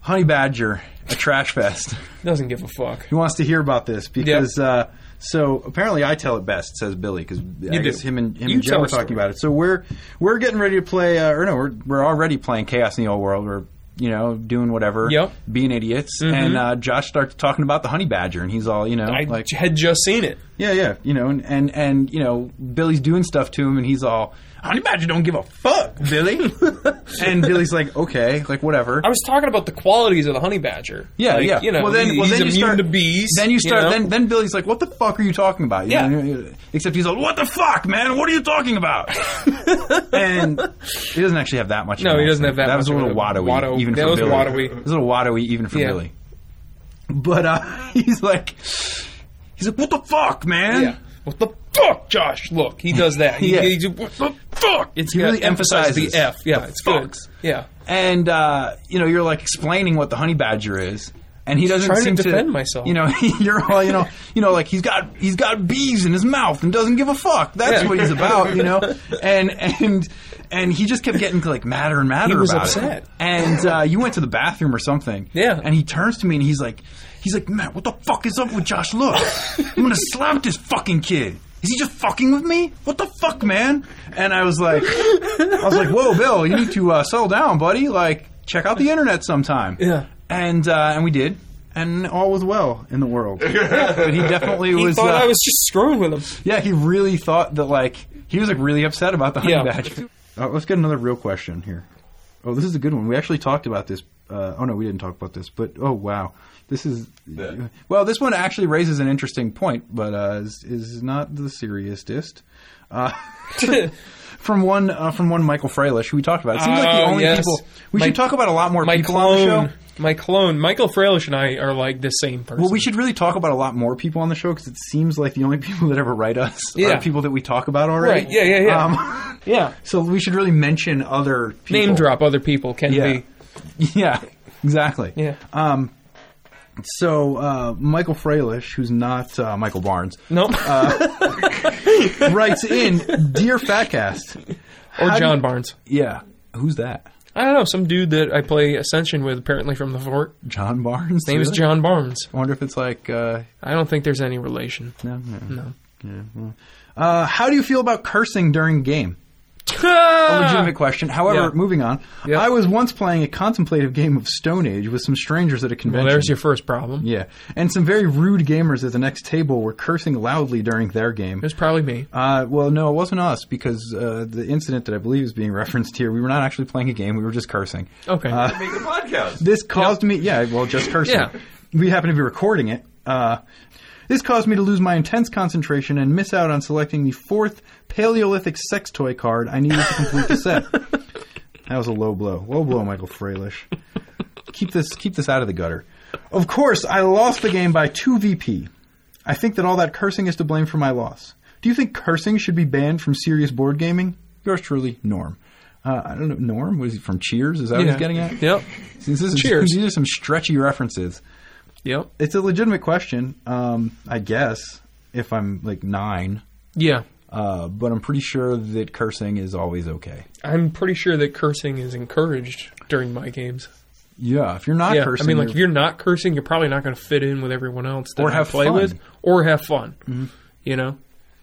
Honey Badger, a trash fest. Doesn't give a fuck. He wants to hear about this because Yep. uh, so apparently I tell it best, says Billy, because I do. guess him and him You and Jen tell were a story. talking about it. So we're we're getting ready to play, uh, or no, we're we're already playing Chaos in the Old World. We're you know doing whatever, Yep. being idiots, Mhm. and uh, Josh starts talking about the Honey Badger, and he's all you know I like had just seen it. yeah yeah you know and, and and you know Billy's doing stuff to him, and he's all Honey Badger don't give a fuck, Billy, and Billy's like okay, like whatever. I was talking about the qualities of the honey badger. Yeah, Like, yeah. You know, well, then, he- well, he's then you immune start, to bees. Then you start. know? Then, then Billy's like, "What the fuck are you talking about?" You Yeah. know, except he's like, "What the fuck, man? What are you talking about?" And he doesn't actually have that much. No, of an he doesn't have accent. that That was a much little of a- waddle-y, Watto- even that for was Billy. waddle-y. It was a little waddle-y even for Yeah. Billy. But uh, he's like, he's like, "What the fuck, man?" Yeah. What the fuck, Josh? Look, he does that. He, Yeah. he, what the fuck? It's He got- really emphasizes emphasizes the F. Yeah, the it's good. fucks. Yeah. And uh, you know, you're like explaining what the honey badger is, and he doesn't Trying to seem defend myself. You know, you're all you know, you know, like he's got he's got bees in his mouth and doesn't give a fuck. That's Yeah. what he's about, you know. And and and he just kept getting like madder and madder He was about upset. it. And uh, you went to the bathroom or something. Yeah. And he turns to me and he's like, he's like, Matt, what the fuck is up with Josh? Look, I'm gonna slap this fucking kid. Is he just fucking with me? What the fuck, man? And I was like, I was like, whoa, Bill, you need to uh, settle down, buddy. Like, check out the internet sometime. Yeah. And uh, and we did, and all was well in the world. But he definitely He was. thought uh, I was just screwing with him. Yeah, he really thought that. Like, he was like really upset about the honey Yeah. badger. Uh, let's get another real question here. Oh, this is a good one. We actually talked about this. Uh, oh no, we didn't talk about this. But oh wow, this is Yeah. well. This one actually raises an interesting point, but uh, is, is not the seriousest. Uh, from one uh, from one Michael Freilich, who we talked about. It seems like the Oh, only yes. people we My- should talk about a lot more My people on the clone. show. My clone. Michael Freilich and I are like the same person. Well, we should really talk about a lot more people on the show because it seems like the only people that ever write us Yeah. are people that we talk about already. Right, yeah, yeah, yeah. Um, Yeah. so we should really mention other people. Name drop other people can Yeah. be. Yeah, exactly. Yeah. Um, so uh, Michael Freilich, who's not uh, Michael Barnes, Nope. writes in, "Dear Fatcast," or how do John you- Barnes. Yeah, who's that? I don't know. Some dude that I play Ascension with, apparently from the fort. John Barnes. His name is Really? John Barnes. I wonder if it's like uh, I don't think there's any relation. no, no. No. Uh, how do you feel about cursing during game? A legitimate question. However, Yeah. moving on. Yeah. I was once playing a contemplative game of Stone Age with some strangers at a convention. Well, there's your first problem. Yeah, and some very rude gamers at the next table were cursing loudly during their game. It was probably me. Uh, well, no, it wasn't us because uh, the incident that I believe is being referenced here, we were not actually playing a game; we were just cursing. Okay. Uh, Make a podcast. This caused me, yeah, well, just cursing. Yeah. We happen to be recording it. Uh, this caused me to lose my intense concentration and miss out on selecting the fourth Paleolithic sex toy card I needed to complete the set. That was a low blow. Low blow, Michael Freilich. Keep this, keep this out of the gutter. Of course, I lost the game by two V P. I think that all that cursing is to blame for my loss. Do you think cursing should be banned from serious board gaming? Yours truly, Norm. Uh, I don't know, Norm? Was he from Cheers? Is that what Yeah. he's getting at? Yep. This is, Cheers. These are some stretchy references. Yep. It's a legitimate question, um, I guess, if I'm like nine. Yeah. Uh, but I'm pretty sure that cursing is always okay. I'm pretty sure that cursing is encouraged during my games. Yeah, if you're not Yeah. cursing, I mean, like, if you're- you're not cursing, you're probably not going to fit in with everyone else that Or I have play fun. with, or have fun. You know.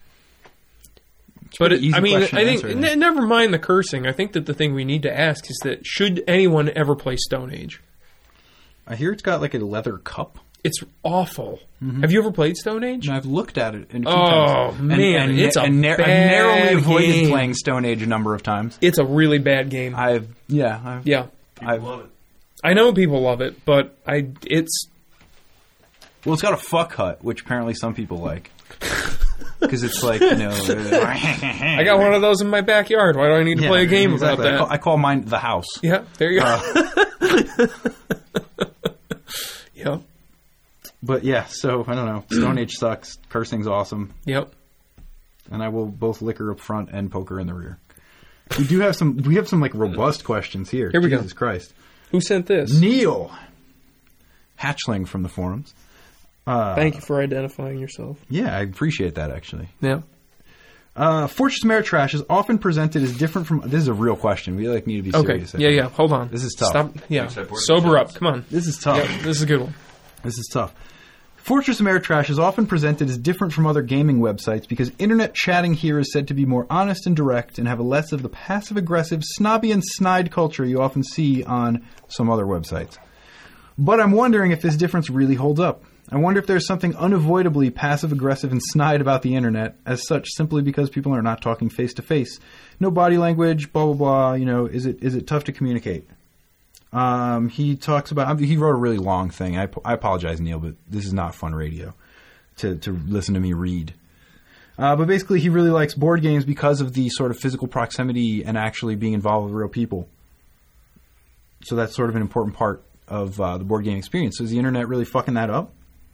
But pretty it, easy I mean, question I to think answer, n- never mind the cursing. I think that the thing we need to ask is that should anyone ever play Stone Age? I hear it's got like a leather cup. It's awful. Have you ever played Stone Age? And I've looked at it in a few Oh, times. And- man, and, it's a and, nar- I've bad narrowly avoided game. playing Stone Age a number of times. It's a really bad game. I've yeah, I've, yeah, I've, Love it. I know people love it, but I it's well, it's got a fuck hut, which apparently some people like. Because it's like, you know... I got one of those in my backyard. Why do I need to Yeah, play a game exactly. about I call, that? I call mine the house. Yeah, there you go. Uh, Yep, but yeah, so, I don't know. Stone Age sucks. Cursing's awesome. yep. And I will both lick her up front and poke her in the rear. We do have some, we have some, like, robust questions here. Here we go. Jesus Christ. Who sent this? Neil Hatchling from the forums. Uh, Thank you for identifying yourself. Yeah, I appreciate that, actually. Yeah. Uh, Fortress Ameritrash is often presented as different from... This is a real question. We like need to be Okay. serious. I Yeah, think. yeah. Hold on. This is tough. Stop. Yeah. Except we're- Sober up. Come on. This is tough. Yeah, this is a good one. This is tough. Fortress Ameritrash is often presented as different from other gaming websites because internet chatting here is said to be more honest and direct and have a less of the passive-aggressive, snobby and snide culture you often see on some other websites. But I'm wondering if this difference really holds up. I wonder if there's something unavoidably passive-aggressive and snide about the internet as such simply because people are not talking face-to-face. No body language, blah, blah, blah. You know, is it is it tough to communicate? Um, he talks about. I mean, he wrote a really long thing. I, I apologize, Neil, but this is not fun radio to to listen to me read. Uh, but basically, he really likes board games because of the sort of physical proximity and actually being involved with real people. So that's sort of an important part of uh, the board game experience. So is the internet really fucking that up?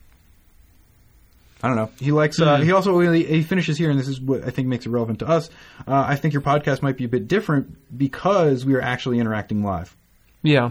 I don't know. He likes. Uh, he also really, he finishes here, and this is what I think makes it relevant to us. Uh, I think your podcast might be a bit different because we are actually interacting live. Yeah.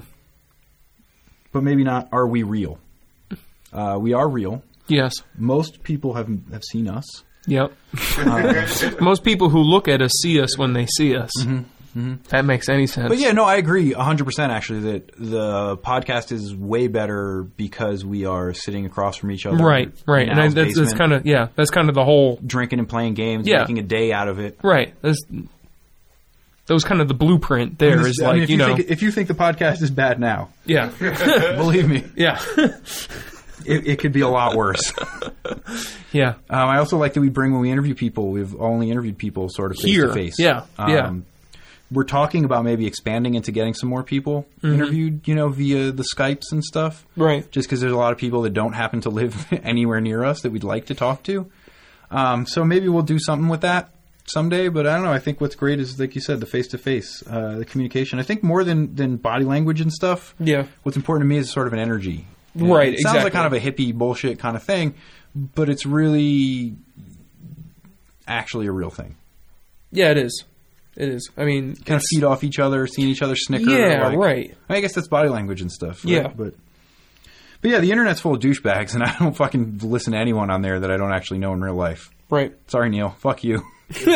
But maybe not. Are we real? Uh, we are real. Yes. Most people have have seen us. Yep. Most people who look at us see us when they see us. Mm-hmm. Mm-hmm. That makes any sense. But yeah, no, I agree one hundred percent actually that the podcast is way better because we are sitting across from each other. Right, right. And I, that's, that's kind of, yeah, that's kind of the whole... Drinking and playing games, yeah. making a day out of it. Right. That's, that was kind of the blueprint there. I mean, this, is like, I mean, if you, you know... Think, if you think the podcast is bad now... Yeah. Believe me. Yeah. It, it could be a lot worse. Yeah. Um, I also like that we bring, when we interview people, we've only interviewed people sort of face Here. to face. Yeah. Um, yeah. We're talking about maybe expanding into getting some more people mm-hmm. interviewed, you know, via the Skypes and stuff. Right. Just because there's a lot of people that don't happen to live anywhere near us that we'd like to talk to. Um, so maybe we'll do something with that someday. But I don't know. I think what's great is, like you said, the face-to-face, uh, the communication. I think more than, than body language and stuff. Yeah. What's important to me is sort of an energy. You right, know, it exactly. sounds like kind of a hippie bullshit kind of thing, but it's really actually a real thing. Yeah, it is. It is. I mean... Kind of feed off each other, seeing each other snicker. Yeah, like, right. I guess that's body language and stuff. Right? Yeah. But, but yeah, the internet's full of douchebags, and I don't fucking listen to anyone on there that I don't actually know in real life. Right. Sorry, Neil. Fuck you.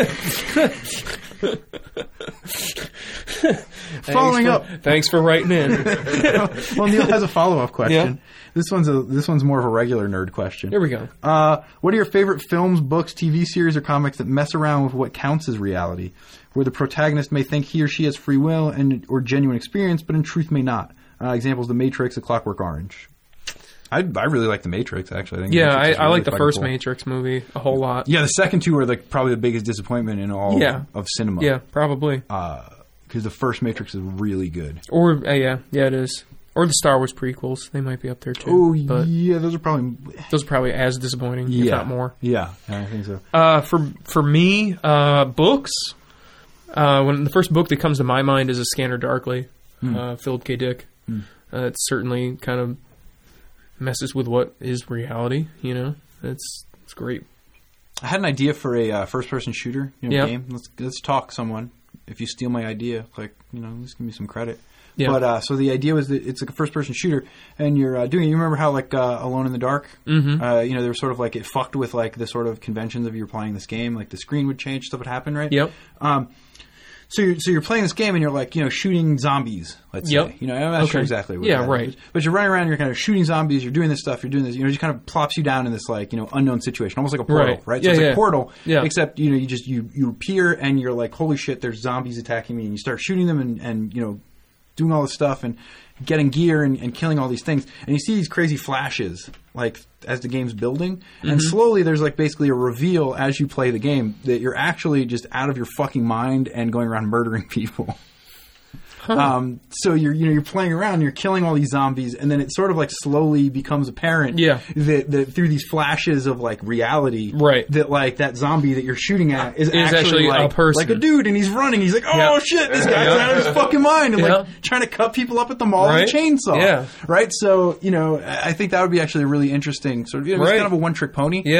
Following for, up. Thanks for writing in. Well, Neil has a follow-up question. Yeah. This one's a this one's more of a regular nerd question. Here we go. Uh, what are your favorite films, books, T V series, or comics that mess around with what counts as reality, where the protagonist may think he or she has free will and or genuine experience, but in truth may not? Uh, examples: The Matrix, A Clockwork Orange. I I really like The Matrix. Actually, I think yeah, The Matrix I, is I really like the fucking first cool. Matrix movie a whole lot. Yeah, the second two are like probably the biggest disappointment in all Yeah. of cinema. Yeah, probably. Because the first Matrix is really good. Or uh, yeah, yeah, it is. Or the Star Wars prequels, they might be up there too. Oh but yeah, those are probably those are probably as disappointing, yeah, if not more. Yeah, I think so. Uh, for for me, uh, books. Uh, when the first book that comes to my mind is A Scanner Darkly, mm. uh, Philip K. Dick. Mm. Uh, it certainly kind of messes with what is reality. You know, it's it's great. I had an idea for a uh, first-person shooter you know, yeah. game. Let's let's talk someone. If you steal my idea, like you know, just give me some credit. Yeah. But uh, so the idea was that it's like a first-person shooter, and you're uh, doing. You remember how like uh, Alone in the Dark? Mm-hmm. Uh, you know, they were sort of like it fucked with like the sort of conventions of you were playing this game. Like the screen would change, stuff would happen, right? Yep. Um, so you're so you're playing this game, and you're like you know shooting zombies. Let's yep. say. You know, I'm not okay. sure exactly. What yeah. that Right. is. But you're running around, you're kind of shooting zombies. You're doing this stuff. You're doing this. You know, it just kind of plops you down in this like you know unknown situation, almost like a portal, right? right? Yeah, So it's yeah. like Portal, yeah. except you know you just you you appear and you're like holy shit, there's zombies attacking me, and you start shooting them and and you know. doing all this stuff and getting gear and, and killing all these things. And you see these crazy flashes, like, as the game's building. Mm-hmm. And slowly there's, like, basically a reveal as you play the game that you're actually just out of your fucking mind and going around murdering people. Huh. Um, so you're, you know, you're playing around, you're killing all these zombies, and then it sort of, like, slowly becomes apparent yeah. that, that through these flashes of, like, reality, right. that, like, that zombie that you're shooting at is, is actually, actually like, a person. like a dude, and he's running. He's like, oh, yeah. shit, this guy's out of his fucking mind, and, yeah. like, trying to cut people up at the mall right. with a chainsaw. Yeah. Right? So, you know, I think that would be actually a really interesting sort of, you know, right. it's kind of a one-trick pony. Yeah.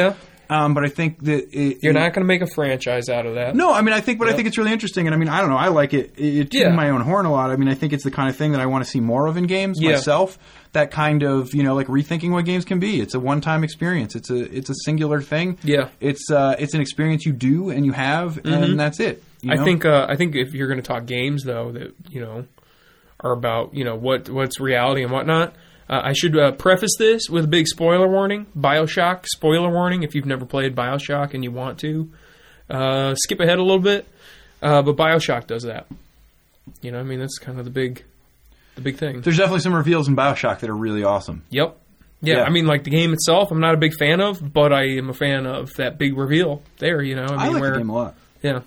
Um, but I think that it, You're it, not going to make a franchise out of that. No, I mean, I think, but Yep. I think it's really interesting, and I mean, I don't know, I like it. It, it Yeah. tooting my own horn a lot. I mean, I think it's the kind of thing that I want to see more of in games Yeah. myself. That kind of, you know, like rethinking what games can be. It's a one-time experience. It's a it's a singular thing. Yeah. It's uh it's an experience you do and you have, and that's it. You know? I think uh, I think if you're going to talk games though that you know are about you know what what's reality and whatnot, uh, I should uh, preface this with a big spoiler warning. BioShock spoiler warning. If you've never played BioShock and you want to, uh, skip ahead a little bit. Uh, but BioShock does that. You know, I mean that's kind of the big the big thing. there's definitely some reveals in BioShock that are really awesome. Yep. Yeah, Yeah. I mean, like the game itself, I'm not a big fan of, but I am a fan of that big reveal there. You know, I mean, I like where the game a lot. yeah.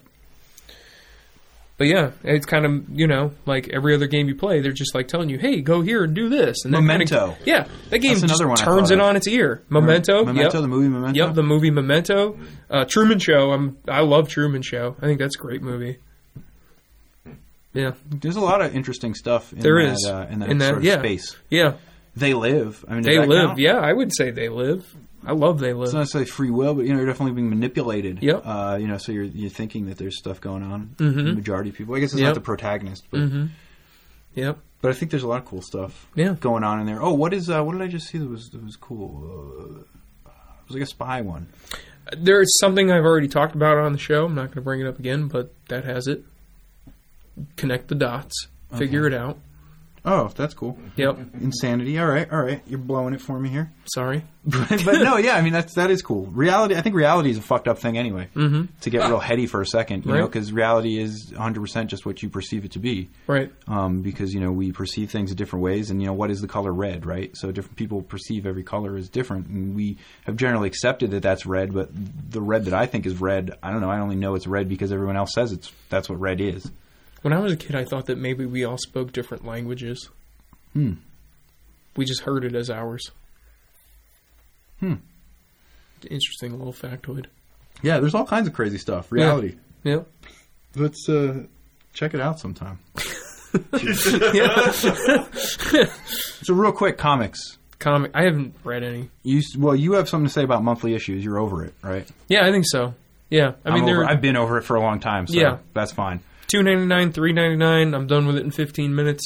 But yeah, it's kind of, you know, like every other game you play, they're just like telling you, hey, go here and do this. And that Memento. Kinda, yeah, that game That's just another one I turns thought it of. on its ear. Memento. Memento, yep. the movie Memento. Yep, the movie Memento. Uh, Truman Show. I'm, I love Truman Show. I think that's a great movie. Yeah. There's a lot of interesting stuff in There that, is. uh, in that, In that- sort of yeah. space. Yeah. They live. I mean, does They that live. count? Yeah, I would say they live. I love They Live. It's not necessarily free will, but you know, you're definitely being manipulated. Yep. Uh, you know, so you're you're thinking that there's stuff going on. Mhm. The majority of people, I guess, it's Yep. not the protagonist, but Mm-hmm. Yep. but I think there's a lot of cool stuff. Yeah. Going on in there. Oh, what is? Uh, what did I just see that was that was cool? Uh, it was like a spy one. There's something I've already talked about on the show. I'm not going to bring it up again, but that has it. Connect the dots. Figure it out. Oh, that's cool. Yep. Insanity. All right, all right. You're blowing it for me here. Sorry. but, but no, yeah. I mean, that's that is cool. Reality. I think reality is a fucked up thing anyway. Mm-hmm. To get real heady for a second, you know, Right. because reality is one hundred percent just what you perceive it to be. Right. Um, because, you know, we perceive things in different ways, and, you know, what is the color red, right? So different people perceive every color as different, and we have generally accepted that that's red, but the red that I think is red, I don't know, I only know it's red because everyone else says it's that's what red is. When I was a kid, I thought that maybe we all spoke different languages. Hmm. We just heard it as ours. Hmm. Interesting little factoid. Yeah, there's all kinds of crazy stuff. Reality. Yep. Let's uh, check it out sometime. Yeah. So real quick, comics. Comic. I haven't read any. You s- Well, you have something to say about monthly issues. You're over it, right? Yeah, I think so. Yeah. I mean, I'm over, they're I've been over it for a long time, so Yeah. that's fine. two ninety-nine, three ninety-nine. I'm done with it in fifteen minutes.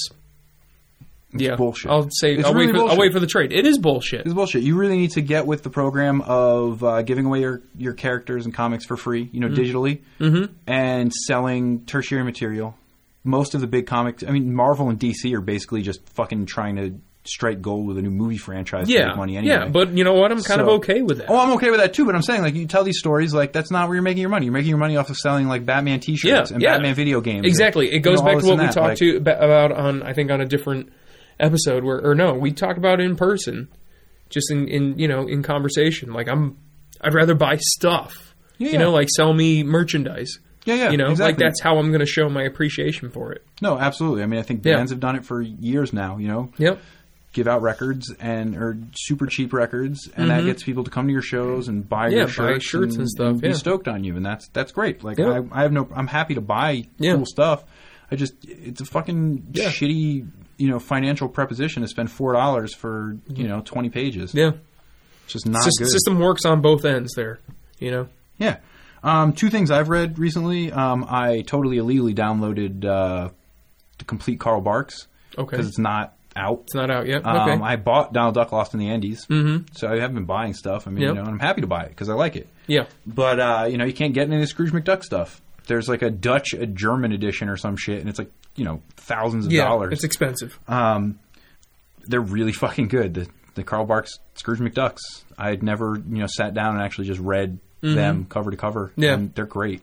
Yeah, bullshit. I'll say It's I'll really wait for I'll bullshit. wait for the trade. It is bullshit. It's bullshit. You really need to get with the program of uh, giving away your, your characters and comics for free, you know, digitally, Mm-hmm. and selling tertiary material. Most of the big comics, I mean, Marvel and D C are basically just fucking trying to strike gold with a new movie franchise to Yeah, make money anyway. yeah, but you know what? I'm kind of So- okay with that. Oh, I'm okay with that too, but I'm saying, like, you tell these stories, like, that's not where you're making your money. You're making your money off of selling, like, Batman t-shirts Yeah, and yeah. Batman video games. Exactly. and, It goes you know, all back to this what we and that. talked Like, to ba- about on I think on a different episode where or no, we talked about it in person, just in, in you know in conversation. Like I'm, I'd rather buy stuff. Yeah, you yeah. know, like sell me merchandise. Yeah, yeah, You know, like exactly. that's how I'm going to show my appreciation for it. No, absolutely. I mean, I think Yeah. bands have done it for years now, you know? Yep. Give out records and or super cheap records, and that gets people to come to your shows and buy Mm-hmm. Yeah, your buy shirts, shirts and stuff, be yeah. stoked on you, and that's that's great. Like Yeah. I, I have no, I'm happy to buy Yeah. cool stuff. I just it's a fucking Yeah. shitty, you know, financial proposition to spend four dollars for you know twenty pages. Yeah. It's just not Sys- good. system works on both ends there. You know. Yeah. Um, two things I've read recently. Um, I totally illegally downloaded uh, the complete Carl Barks Okay. because it's not out. It's not out yet. Um, Okay. I bought Donald Duck Lost in the Andes, Mm-hmm. so I have been buying stuff. I mean, Yep. you know, and I'm happy to buy it because I like it. Yeah. But uh, you know, you can't get any of the Scrooge McDuck stuff. There's like a Dutch, a German edition or some shit, and it's like you know thousands of Yeah. dollars. It's expensive. Um, they're really fucking good. The the Carl Barks Scrooge McDucks. I had never you know sat down and actually just read them cover to cover. Yeah. and they're great.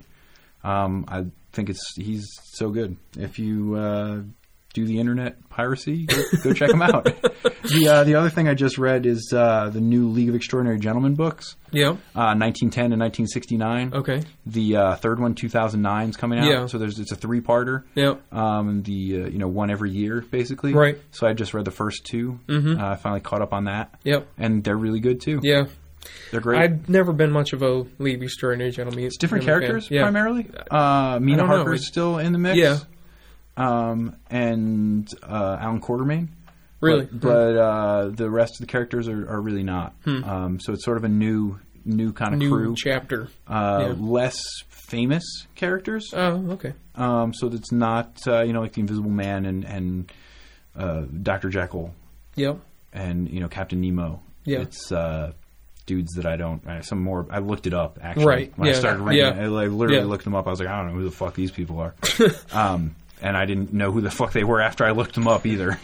Um, I think it's he's so good. If you uh, do the internet piracy, go, go check him out. The uh, the other thing I just read is uh, the new League of Extraordinary Gentlemen books, Yeah. uh, nineteen ten and nineteen sixty-nine. Okay. The uh, third one, two thousand nine, is coming out. Yeah. So there's it's a three parter. Yeah. Um, and the uh, you know one every year basically. Right. So I just read the first two. Mhm. Uh, I finally caught up on that. Yep. And they're really good too. Yeah. They're great. I've never been much of a League of Extraordinary Gentlemen. It's different Gentlemen fan. characters Yeah. primarily. Uh, Mina don't know. Harker's still in the mix. Yeah. Um, and uh, Alan Quartermain. Really? But, but uh, the rest of the characters are, are really not. Hmm. Um, so it's sort of a new new kind of New crew. chapter. Uh, Yeah. Less famous characters. Oh, okay. Um, so it's not, uh, you know, like the Invisible Man and, and uh, Doctor Jekyll Yep. and, you know, Captain Nemo. Yeah. It's uh, dudes that I don't, I, some more, I looked it up, actually. Right, When yeah, I started reading yeah. it, I like, literally Yeah. looked them up. I was like, I don't know who the fuck these people are. um, and I didn't know who the fuck they were after I looked them up either.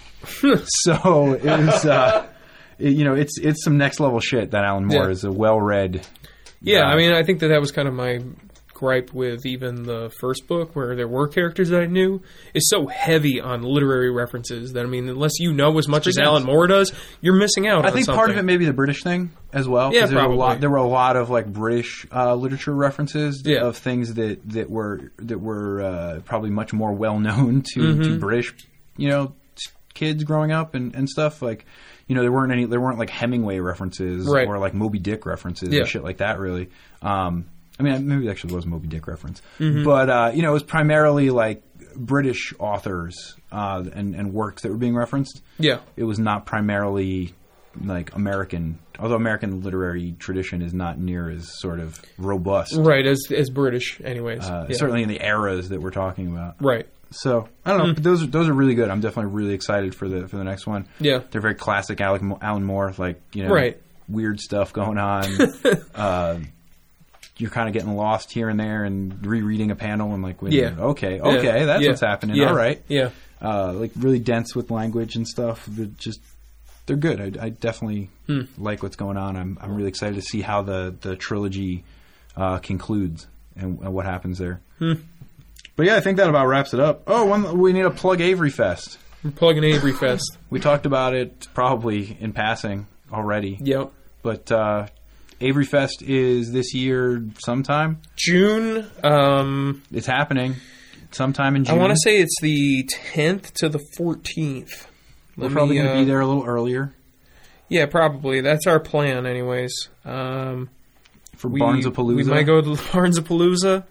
So it was, uh, it, you know, it's it's some next level shit that Alan Moore Yeah. is a well-read Yeah, guy. I mean, I think that that was kind of my gripe with even the first book, where there were characters that I knew. It's so heavy on literary references that, I mean, unless you know as much as pretty Alan dense. Moore does, you're missing out I on think something. part of it may be the British thing as well. 'cause Yeah, there's a probably. lot, there were a lot of like British uh, literature references Yeah. of things that, that were that were uh, probably much more well known to, Mm-hmm. to British, you know, t- kids growing up and, and stuff like. You know, there weren't any. There weren't like Hemingway references Right. or like Moby Dick references Yeah. and shit like that. Really, um, I mean, maybe it actually was a Moby Dick reference, Mm-hmm. but uh, you know, it was primarily like British authors uh, and and works that were being referenced. Yeah. It was not primarily like American, although American literary tradition is not near as sort of robust. Right, as as British, anyways. Uh, Yeah. Certainly in the eras that we're talking about. Right. So I don't know, but those are, those are really good. I'm definitely really excited for the for the next one. Yeah. They're very classic Alec, Mo- Alan Moore, like you know, Right. weird stuff going on. uh, you're kind of getting lost here and there and rereading a panel and like, wait a Yeah. minute, okay, Yeah. okay, that's Yeah. what's happening. Yeah. All right, Yeah. uh, like really dense with language and stuff. They're just they're good. I, I definitely Hmm. like what's going on. I'm I'm really excited to see how the the trilogy uh, concludes and, and what happens there. Hmm. But yeah, I think that about wraps it up. Oh, one, we need to plug Avery Fest. We're plugging Avery Fest. We talked about it probably in passing already, Yep. but uh, Avery Fest is this year sometime. June, um, It's happening sometime in June. I want to say it's the tenth to the fourteenth. we're Let probably me, going to uh, be there a little earlier Yeah, probably. That's our plan, anyways. Um, for we, Barnesapalooza. We might go to Barnesapalooza.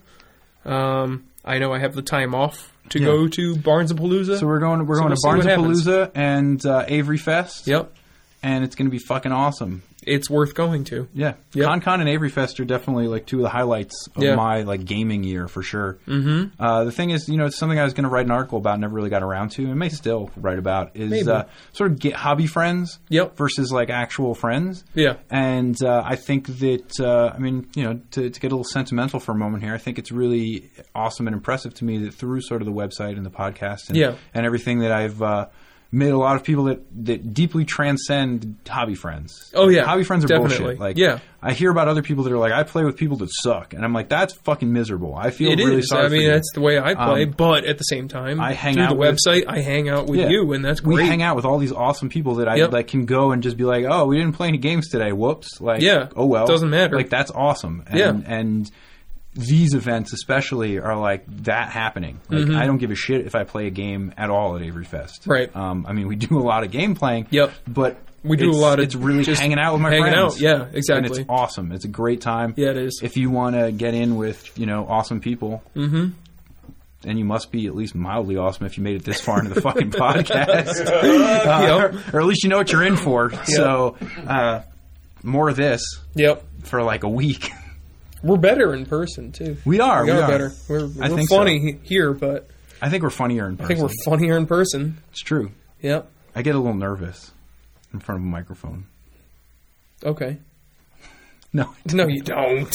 Um, I know I have the time off to Yeah. go to Barnesapalooza. So we're going. We're So going we'll to see what happens. Barnesapalooza and uh, Avery Fest. Yep. And it's going to be fucking awesome. It's worth going to. Yeah, Yep. ConCon and Avery Fest are definitely like two of the highlights of Yeah. my like gaming year for sure. Mm-hmm. Uh, the thing is, you know, it's something I was going to write an article about, never really got around to, and may still write about is Maybe. uh, sort of get hobby friends Yep. versus like actual friends. Yeah. And uh, I think that uh, I mean, you know, to, to get a little sentimental for a moment here, I think it's really awesome and impressive to me that through sort of the website and the podcast and, Yeah. and everything that I've. Uh, Made a lot of people that, that deeply transcend hobby friends. Oh, yeah. hobby friends are Definitely. bullshit. Like, Yeah. I hear about other people that are like, I play with people that suck, and I'm like, that's fucking miserable. I feel It really is. sorry I for mean, you. that's the way I play. Um, but at the same time, I hang through out the with- website, I hang out with Yeah. you, and that's great. We hang out with all these awesome people that I Yep. like can go and just be like, oh, we didn't play any games today. Whoops. Like, Yeah. oh well, Doesn't matter. Like that's awesome. And, Yeah. and these events especially are like that happening. Like I don't give a shit if I play a game at all at Avery Fest. Mm-hmm. Right. Um, I mean, we do a lot of game playing. Yep. But We do a it's- lot of It's really just hanging out with my hanging friends. out. Yeah, And exactly. it's awesome. It's a great time. Yeah, it is. If you want to get in with, you know, awesome people. Mm-hmm. And you must be at least mildly awesome if you made it this far into the fucking podcast. Uh, Yep. or, or at least you know what you're in for. So, uh, more of this Yep. for like a week. We're better in person, too. We are. We we are are better. We're, I we're think funny so. he- here, but I think we're funnier in I person. think we're funnier in person. It's true. Yep. I get a little nervous in front of a microphone. Okay. No. No, you don't.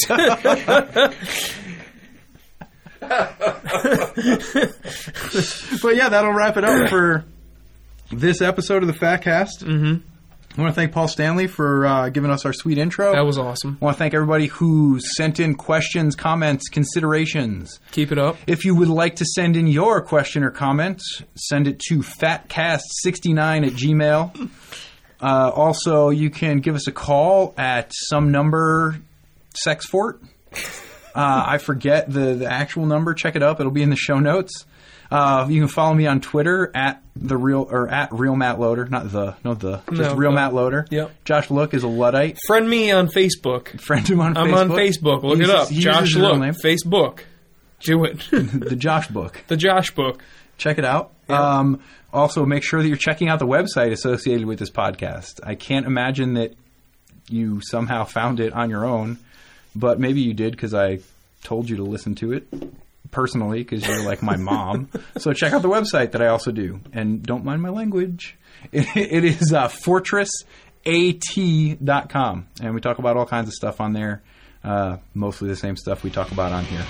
But yeah, that'll wrap it up for this episode of the Fatcast. Mm-hmm. I want to thank Paul Stanley for uh, giving us our sweet intro. That was awesome. I want to thank everybody who sent in questions, comments, considerations. Keep it up. If you would like to send in your question or comment, send it to fatcast sixty-nine at gmail. Uh, also, you can give us a call at some number Sexfort. Uh, I forget the, the actual number. Check it up. It'll be in the show notes. Uh, you can follow me on Twitter at the real or at real Matt Loader, not the, no the, just No, real the- Matt Loader. Yep. Josh Look is a Luddite. Friend me on Facebook. Friend him on I'm Facebook. on Facebook. Look He it uses- up. he uses Josh his real Look. name. Facebook. Do it. The Josh Book. The Josh book. Check it out. Um, also, make sure that you're checking out the website associated with this podcast. I can't imagine that you somehow found it on your own. but maybe you did because I told you to listen to it personally because you're like my mom. So check out the website that I also do. And don't mind my language. It, it is uh, fortress a t dot com. And we talk about all kinds of stuff on there. Uh, mostly the same stuff we talk about on here.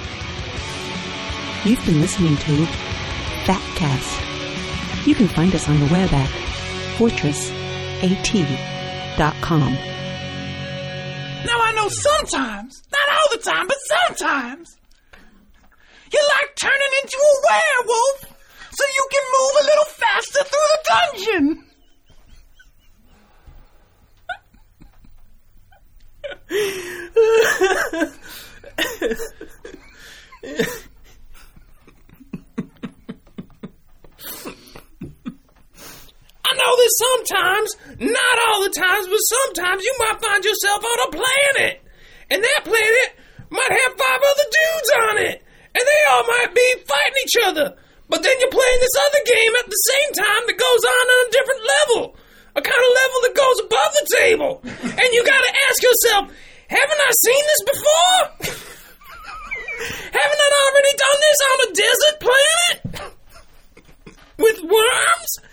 You've been listening to Fatcast. You can find us on the web at fortress a t dot com. Now I know sometimes, not all the time, but sometimes, you like turning into a werewolf so you can move a little faster through the dungeon. I know that sometimes, not all the times, but sometimes you might find yourself on a planet. And that planet might have five other dudes on it. And they all might be fighting each other. But then you're playing this other game at the same time that goes on on a different level. A kind of level that goes above the table. And you gotta ask yourself, haven't I seen this before? Haven't I already done this on a desert planet? With worms?